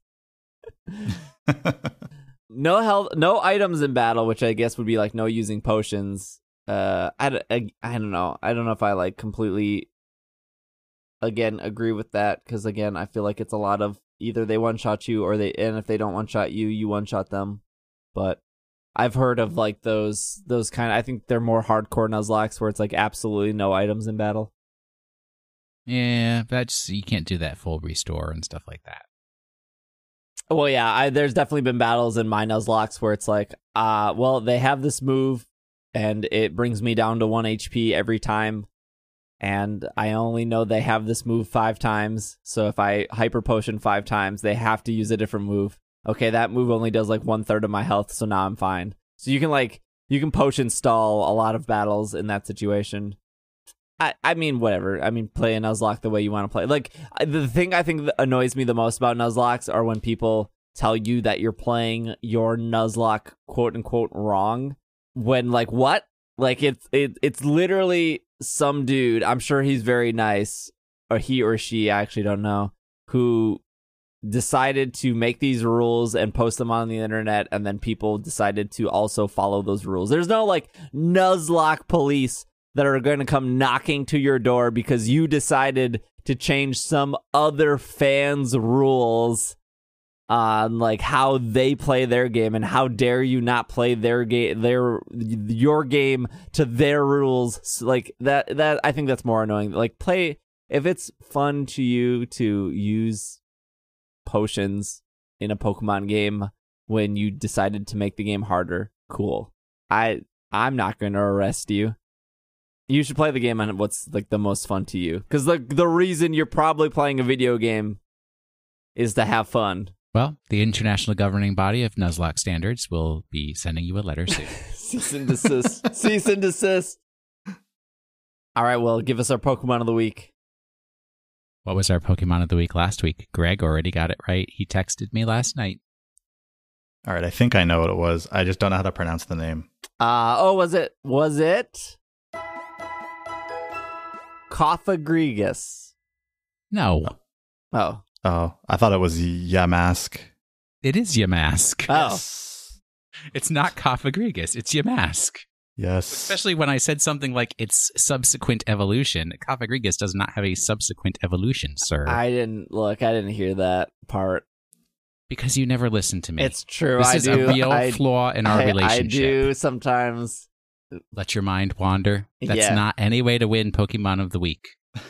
Speaker 1: No health, no items in battle, which I guess would be like no using potions. Uh, I, I, I don't know. I don't know if I like completely, again, agree with that. Because again, I feel like it's a lot of either they one-shot you or they, and if they don't one-shot you, you one-shot them. But I've heard of like those, those kind of, I think they're more hardcore Nuzlockes where it's like absolutely no items in battle.
Speaker 2: Yeah, that's you can't do that full restore and stuff like that.
Speaker 1: Well, yeah, I, there's definitely been battles in my Nuzlockes where it's like, uh, well, they have this move, and it brings me down to one H P every time, and I only know they have this move five times, so if I Hyper Potion five times, they have to use a different move. Okay, that move only does like one-third of my health, so now I'm fine. So you can, like, you can Potion stall a lot of battles in that situation. I, I mean, whatever. I mean, play a Nuzlocke the way you want to play. Like, the thing I think that annoys me the most about Nuzlockes are when people tell you that you're playing your Nuzlocke quote-unquote wrong. When, like, what? Like, it's it, it's literally some dude, I'm sure he's very nice, or he or she, I actually don't know, who decided to make these rules and post them on the internet, and then people decided to also follow those rules. There's no, like, Nuzlocke police that are going to come knocking to your door because you decided to change some other fans' rules on like how they play their game, and how dare you not play their game, their your game to their rules. Like that, that I think that's more annoying. Like play if it's fun to you to use potions in a Pokemon game when you decided to make the game harder. Cool. I I'm not going to arrest you. You should play the game on what's like the most fun to you, because the the reason you're probably playing a video game is to have fun.
Speaker 2: Well, the international governing body of Nuzlocke standards will be sending you a letter soon.
Speaker 1: Cease and desist. Cease and desist. All right, well, give us our Pokemon of the week.
Speaker 2: What was our Pokemon of the week last week? Greg already got it right. He texted me last night.
Speaker 3: All right, I think I know what it was. I just don't know how to pronounce the name.
Speaker 1: Uh, oh, was it? Was it? Cofagrigus.
Speaker 2: No.
Speaker 1: Oh.
Speaker 3: Oh, I thought it was Yamask.
Speaker 2: It is Yamask.
Speaker 1: Oh.
Speaker 3: Yes.
Speaker 2: It's not Cofagrigus. It's Yamask.
Speaker 3: Yes.
Speaker 2: Especially when I said something like its subsequent evolution. Cofagrigus does not have a subsequent evolution, sir.
Speaker 1: I didn't look. I didn't hear that part.
Speaker 2: Because you never listened to me.
Speaker 1: It's true.
Speaker 2: This
Speaker 1: I
Speaker 2: is
Speaker 1: do.
Speaker 2: a real
Speaker 1: I,
Speaker 2: flaw in our
Speaker 1: I,
Speaker 2: relationship.
Speaker 1: I do sometimes.
Speaker 2: Let your mind wander. That's
Speaker 1: Yeah.
Speaker 2: not any way to win Pokemon of the Week.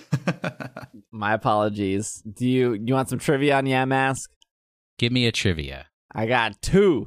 Speaker 1: My apologies. Do you you want some trivia on Yamask?
Speaker 2: Give me a trivia.
Speaker 1: I got two.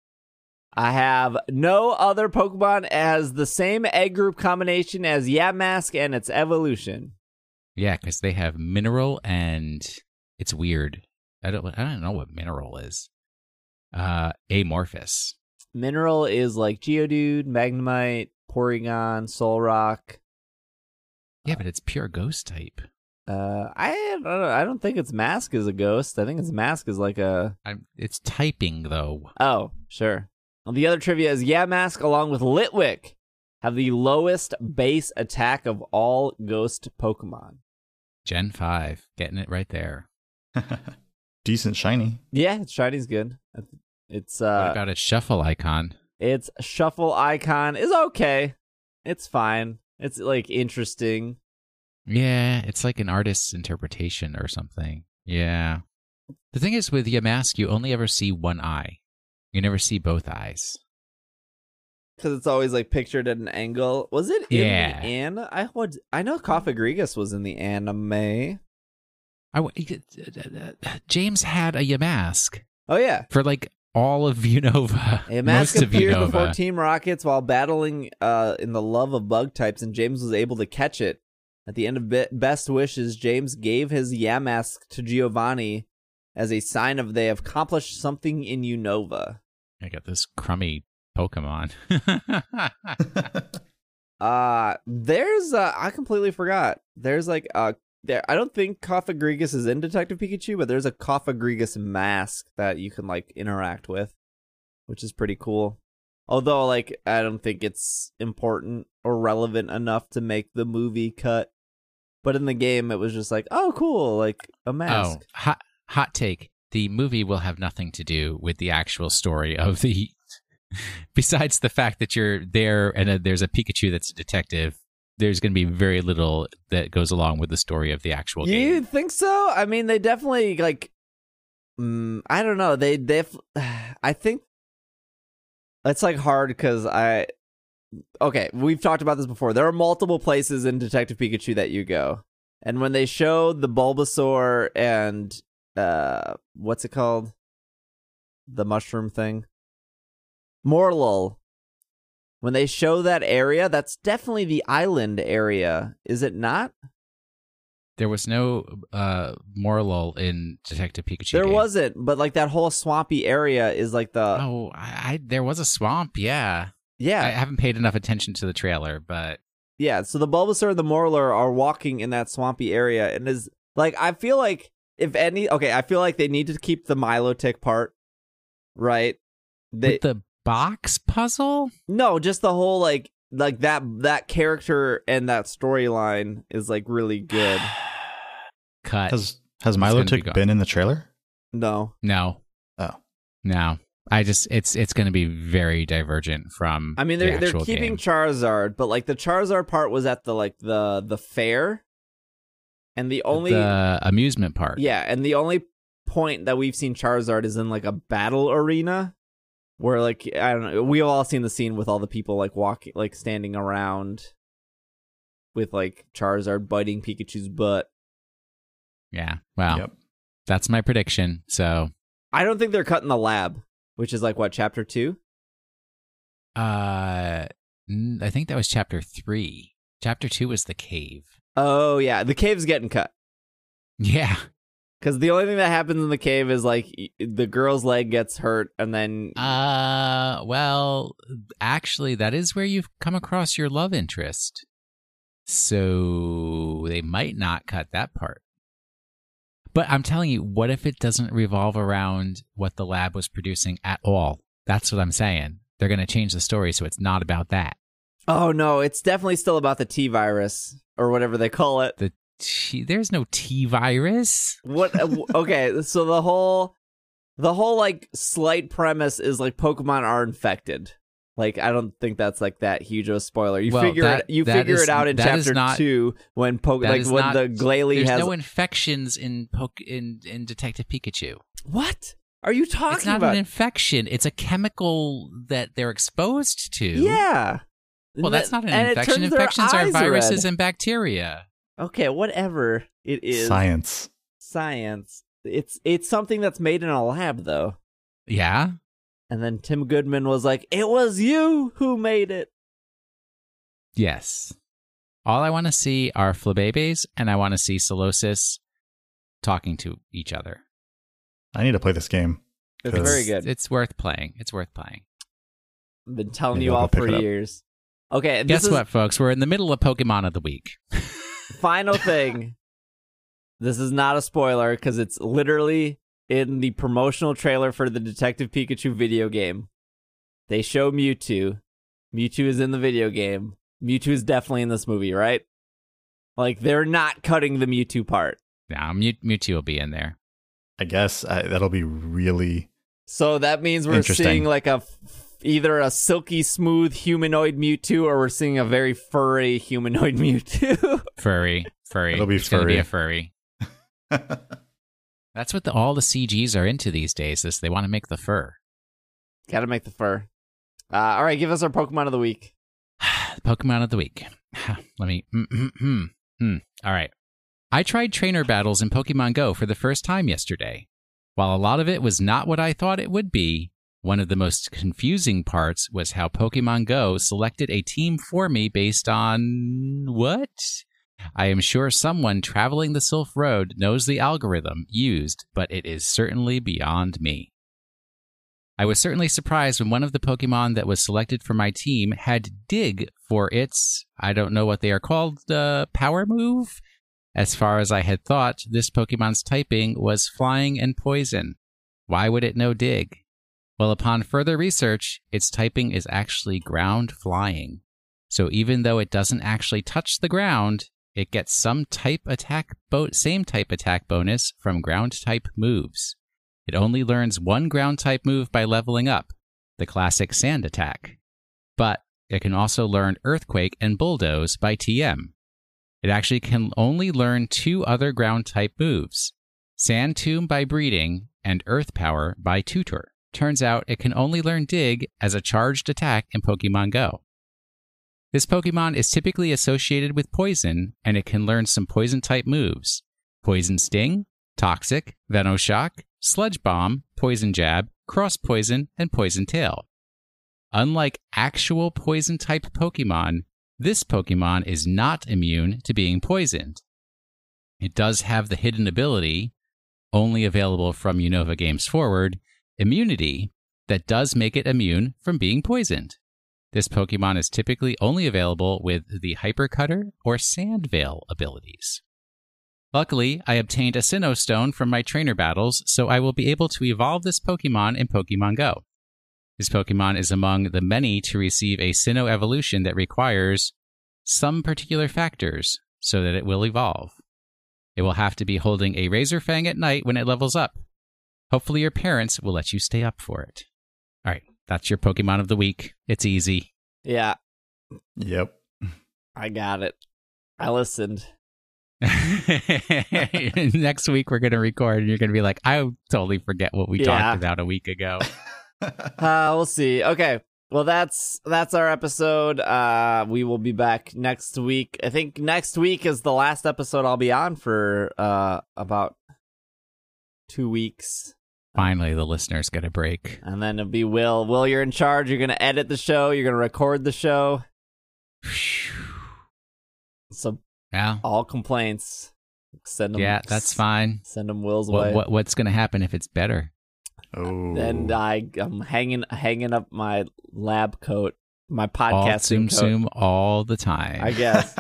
Speaker 1: I have no other Pokemon as the same egg group combination as Yamask and its evolution.
Speaker 2: Yeah, because they have mineral and it's weird. I don't I don't know what mineral is. Uh, amorphous.
Speaker 1: Mineral is like Geodude, Magnemite, Porygon, Solrock.
Speaker 2: Yeah, but it's pure ghost type.
Speaker 1: Uh, I don't know. I don't think its Mask is a ghost. I think its Mask is like a.
Speaker 2: I'm, it's typing though.
Speaker 1: Oh, sure. Well, the other trivia is Yamask along with Litwick have the lowest base attack of all ghost Pokemon.
Speaker 2: Gen five, getting it right there.
Speaker 3: Decent shiny.
Speaker 1: Yeah, its shiny's good. It's uh,
Speaker 2: What about its shuffle icon?
Speaker 1: its shuffle icon is okay. It's fine. It's like interesting.
Speaker 2: Yeah, it's like an artist's interpretation or something. Yeah. The thing is with Yamask, you only ever see one eye. You never see both eyes.
Speaker 1: Because it's always like pictured at an angle. Was it in
Speaker 2: Yeah.
Speaker 1: the an? I would. I know Cofagrigus was in the anime.
Speaker 2: I, James had a Yamask
Speaker 1: Oh yeah,
Speaker 2: for like all of Unova.
Speaker 1: a
Speaker 2: Most
Speaker 1: mask
Speaker 2: of
Speaker 1: appeared
Speaker 2: Unova.
Speaker 1: before Team Rockets while battling uh, in the love of bug types, and James was able to catch it. At the end of Be- Best Wishes, James gave his Yamask to Giovanni as a sign of they have accomplished something in Unova.
Speaker 2: I got this crummy Pokemon.
Speaker 1: Uh there's uh I completely forgot. There's like uh there I don't think Coffagrigus is in Detective Pikachu, but there's a Coffagrigus mask that you can like interact with, which is pretty cool. Although like I don't think it's important or relevant enough to make the movie cut. But in the game it was just like, "Oh, cool, like a mask."
Speaker 2: Oh, hot hot take. The movie will have nothing to do with the actual story of the besides the fact that you're there and uh, there's a Pikachu that's a detective, there's going to be very little that goes along with the story of the actual
Speaker 1: You
Speaker 2: game.
Speaker 1: think so? I mean, they definitely like. Mm, I don't know. They def. I think it's like hard because I. Okay, we've talked about this before. There are multiple places in Detective Pikachu that you go, and when they show the Bulbasaur and uh, what's it called, the mushroom thing, Morlul. When they show that area, that's definitely the island area, is it not?
Speaker 2: There was no uh, Morlul in Detective Pikachu.
Speaker 1: There
Speaker 2: game.
Speaker 1: wasn't, but like that whole swampy area is like the
Speaker 2: Oh, I, I there was a swamp. Yeah,
Speaker 1: yeah
Speaker 2: I haven't paid enough attention to the trailer, but
Speaker 1: yeah. So the Bulbasaur and the Morlul are walking in that swampy area, and is like I feel like if any okay, I feel like they need to keep the Milotic part, right? They
Speaker 2: with the box puzzle.
Speaker 1: no, just the whole like like that that character and that storyline is like really good.
Speaker 2: Cut.
Speaker 3: Has has
Speaker 2: gonna be
Speaker 3: Milotic
Speaker 2: gone.
Speaker 3: been in the trailer?
Speaker 1: No,
Speaker 2: No,
Speaker 3: Oh,
Speaker 2: no. I just it's it's going to be very divergent from.
Speaker 1: I mean
Speaker 2: the
Speaker 1: they're they're
Speaker 2: actual
Speaker 1: keeping
Speaker 2: game.
Speaker 1: Charizard, but like the Charizard part was at the like the the fair, and the only
Speaker 2: the amusement park.
Speaker 1: yeah, and the only point that we've seen Charizard is in like a battle arena, where like I don't know, we've all seen the scene with all the people like walking, like standing around, with like Charizard biting Pikachu's butt.
Speaker 2: Yeah. Wow.
Speaker 3: yep.
Speaker 2: That's my prediction. So,
Speaker 1: I don't think they're cutting the lab, which is like what, chapter two?
Speaker 2: uh, n- I think that was chapter three. Chapter two was the cave.
Speaker 1: Oh yeah, the cave's getting cut.
Speaker 2: Yeah.
Speaker 1: Because the only thing that happens in the cave is like y- the girl's leg gets hurt, and then
Speaker 2: Uh, well, actually, that is where you've come across your love interest. So they might not cut that part. But I'm telling you, what if it doesn't revolve around what the lab was producing at all? That's what I'm saying. They're going to change the story so it's not about that.
Speaker 1: oh no, it's definitely still about the T virus or whatever they call it.
Speaker 2: The T- there's no T virus.
Speaker 1: What? uh, okay, so the whole, the whole like slight premise is like Pokemon are infected. Like I don't think that's like that huge of a spoiler. You
Speaker 2: Well,
Speaker 1: figure
Speaker 2: that-
Speaker 1: it, you
Speaker 2: that
Speaker 1: figure
Speaker 2: is-
Speaker 1: it out in
Speaker 2: that is
Speaker 1: chapter
Speaker 2: not-
Speaker 1: two when po-
Speaker 2: that
Speaker 1: like
Speaker 2: is
Speaker 1: when
Speaker 2: not-
Speaker 1: the Glalie
Speaker 2: There's
Speaker 1: has
Speaker 2: no infections in Poke in, in Detective Pikachu.
Speaker 1: what are you talking
Speaker 2: It's not
Speaker 1: about?
Speaker 2: an infection. It's a chemical that they're exposed to.
Speaker 1: yeah.
Speaker 2: Well, that's not an
Speaker 1: And it
Speaker 2: infection.
Speaker 1: turns their
Speaker 2: Infections are
Speaker 1: eyes
Speaker 2: viruses
Speaker 1: red.
Speaker 2: and bacteria.
Speaker 1: Okay, whatever it is.
Speaker 3: Science.
Speaker 1: Science. It's it's something that's made in a lab though.
Speaker 2: Yeah.
Speaker 1: And then Tim Goodman was like, "It was you who made it."
Speaker 2: Yes. All I want to see are Flabébés, and I want to see Solosis talking to each other.
Speaker 3: I need to play this game.
Speaker 1: It's
Speaker 3: 'Cause-
Speaker 1: very good.
Speaker 2: It's worth playing. It's worth playing.
Speaker 1: I've been telling
Speaker 3: Maybe
Speaker 1: you
Speaker 3: I'll
Speaker 1: all
Speaker 3: go pick
Speaker 1: for
Speaker 3: it up.
Speaker 1: years. Okay,
Speaker 2: Guess
Speaker 1: this is
Speaker 2: what, folks? We're in the middle of Pokemon of the Week.
Speaker 1: final thing. This is not a spoiler because it's literally in the promotional trailer for the Detective Pikachu video game. They show Mewtwo. Mewtwo is in the video game. Mewtwo is definitely in this movie, right? Like, they're not cutting the Mewtwo part.
Speaker 2: Now, Mew- Mewtwo will be in there.
Speaker 3: I guess I, that'll be really.
Speaker 1: So that means we're
Speaker 3: Interesting.
Speaker 1: seeing like a either a silky smooth humanoid Mewtwo or we're seeing a very furry humanoid Mewtwo.
Speaker 2: Furry. Furry.
Speaker 3: It'll be
Speaker 2: it's going to be
Speaker 3: furry.
Speaker 2: a furry. That's what the, all the C Gs are into these days, is they want to make the fur.
Speaker 1: Gotta make the fur. Uh, all right, give us our Pokemon of the week.
Speaker 2: Pokemon of the Week. Let me. Mm, mm, mm, mm. All right. I tried trainer battles in Pokemon Go for the first time yesterday. While a lot of it was not what I thought it would be, one of the most confusing parts was how Pokemon Go selected a team for me based on what? I am sure someone traveling the Sylph Road knows the algorithm used, but it is certainly beyond me. I was certainly surprised when one of the Pokemon that was selected for my team had Dig for its, I don't know what they are called, uh, power move? As far as I had thought, this Pokemon's typing was Flying and Poison. Why would it know Dig? Well, upon further research, its typing is actually Ground Flying. So even though it doesn't actually touch the ground, it gets some type attack bo- same type attack bonus from ground type moves. It only learns one ground type move by leveling up, the classic Sand attack. But it can also learn Earthquake and Bulldoze by T M. It actually can only learn two other ground type moves, Sand Tomb by breeding and Earth Power by tutor. Turns out it can only learn Dig as a charged attack in Pokemon Go. This Pokemon is typically associated with poison, and it can learn some poison-type moves. Poison Sting, Toxic, Venoshock, Sludge Bomb, Poison Jab, Cross Poison, and Poison Tail. Unlike actual poison-type Pokemon, this Pokemon is not immune to being poisoned. It does have the hidden ability, only available from Unova Games Forward, Immunity, that does make it immune from being poisoned. This Pokemon is typically only available with the Hyper Cutter or Sand Veil abilities. Luckily, I obtained a Sinnoh Stone from my trainer battles, so I will be able to evolve this Pokemon in Pokemon Go. This Pokemon is among the many to receive a Sinnoh evolution that requires some particular factors so that it will evolve. It will have to be holding a Razor Fang at night when it levels up. Hopefully your parents will let you stay up for it. All right. That's your Pokemon of the week. It's easy.
Speaker 1: Yeah,
Speaker 3: Yep.
Speaker 1: I got it. I listened.
Speaker 2: Next week we're going to record and you're going to be like, I totally forget what we
Speaker 1: Yeah.
Speaker 2: talked about a week ago.
Speaker 1: Uh, we'll see. Okay. Well, that's that's our episode. Uh, we will be back next week. I think next week is the last episode I'll be on for uh about two weeks.
Speaker 2: Finally, the listeners get a break.
Speaker 1: And then it'll be Will. Will, you're in charge. You're going to edit the show. You're going to record the show. So
Speaker 2: Yeah,
Speaker 1: all complaints, send them.
Speaker 2: yeah, that's fine.
Speaker 1: Send them Will's
Speaker 2: What,
Speaker 1: way.
Speaker 2: what what's going to happen if it's better?
Speaker 3: Oh.
Speaker 1: Then I, I'm hanging hanging up my lab coat, my
Speaker 2: All
Speaker 1: podcasting
Speaker 2: zoom
Speaker 1: coat.
Speaker 2: zoom all the time.
Speaker 1: I guess.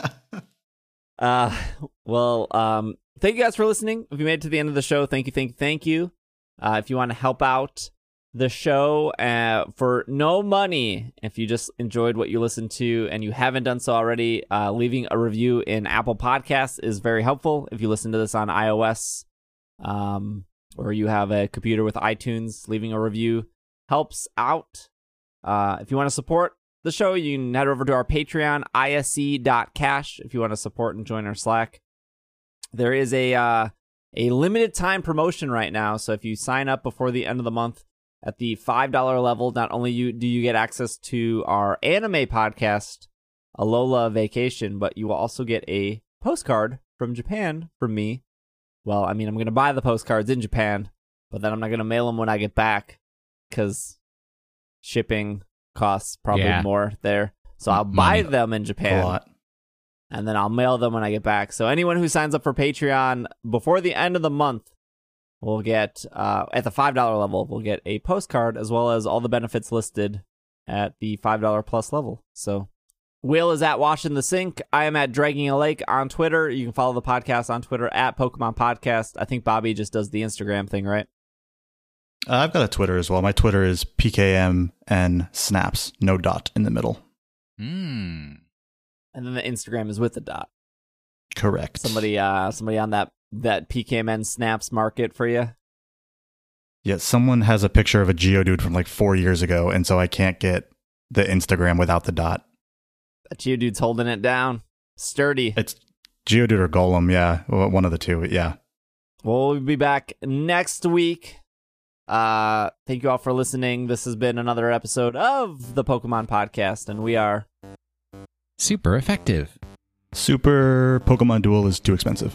Speaker 1: uh, well, um, thank you guys for listening. If you made it to the end of the show, thank you, thank you, thank you. Uh, if you want to help out the show uh, for no money, if you just enjoyed what you listened to and you haven't done so already, uh, leaving a review in Apple Podcasts is very helpful. If you listen to this on iOS, um, or you have a computer with iTunes, leaving a review helps out. Uh, if you want to support the show, you can head over to our Patreon, I S C dot cash, if you want to support and join our Slack. There is a uh, a limited time promotion right now, so if you sign up before the end of the month at the five dollars level, not only you do you get access to our anime podcast, Alola Vacation, but you will also get a postcard from Japan from me. Well, I mean, I'm going to buy the postcards in Japan, but then I'm not going to mail them when I get back because shipping costs probably
Speaker 2: Yeah.
Speaker 1: more there. So I'll
Speaker 2: Money.
Speaker 1: buy them in
Speaker 3: A
Speaker 1: Japan,
Speaker 3: lot.
Speaker 1: and then I'll mail them when I get back. So anyone who signs up for Patreon before the end of the month will get, uh, at the five dollars level, will get a postcard as well as all the benefits listed at the five dollars plus level. So Will is at Washing the Sink. I am at Dragging a Lake on Twitter. You can follow the podcast on Twitter at Pokemon Podcast. I think Bobby just does the Instagram thing, right?
Speaker 3: Uh, I've got a Twitter as well. My Twitter is P K M and snaps, no dot in the middle.
Speaker 2: Hmm.
Speaker 1: And then the Instagram is with the dot.
Speaker 3: Correct.
Speaker 1: Somebody, uh, somebody on that that P K M N snaps market for you.
Speaker 3: Yeah, someone has a picture of a Geodude from like four years ago, and so I can't get the Instagram without the dot.
Speaker 1: That Geodude's holding it down, sturdy.
Speaker 3: It's Geodude or Golem, yeah, well, one of the two, yeah.
Speaker 1: Well, we'll be back next week. Uh, thank you all for listening. This has been another episode of the Pokemon Podcast, and we are
Speaker 2: Super effective.
Speaker 3: Super Pokemon Duel is too expensive.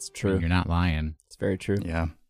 Speaker 1: It's true.
Speaker 2: You're not lying.
Speaker 1: It's very true.
Speaker 3: Yeah.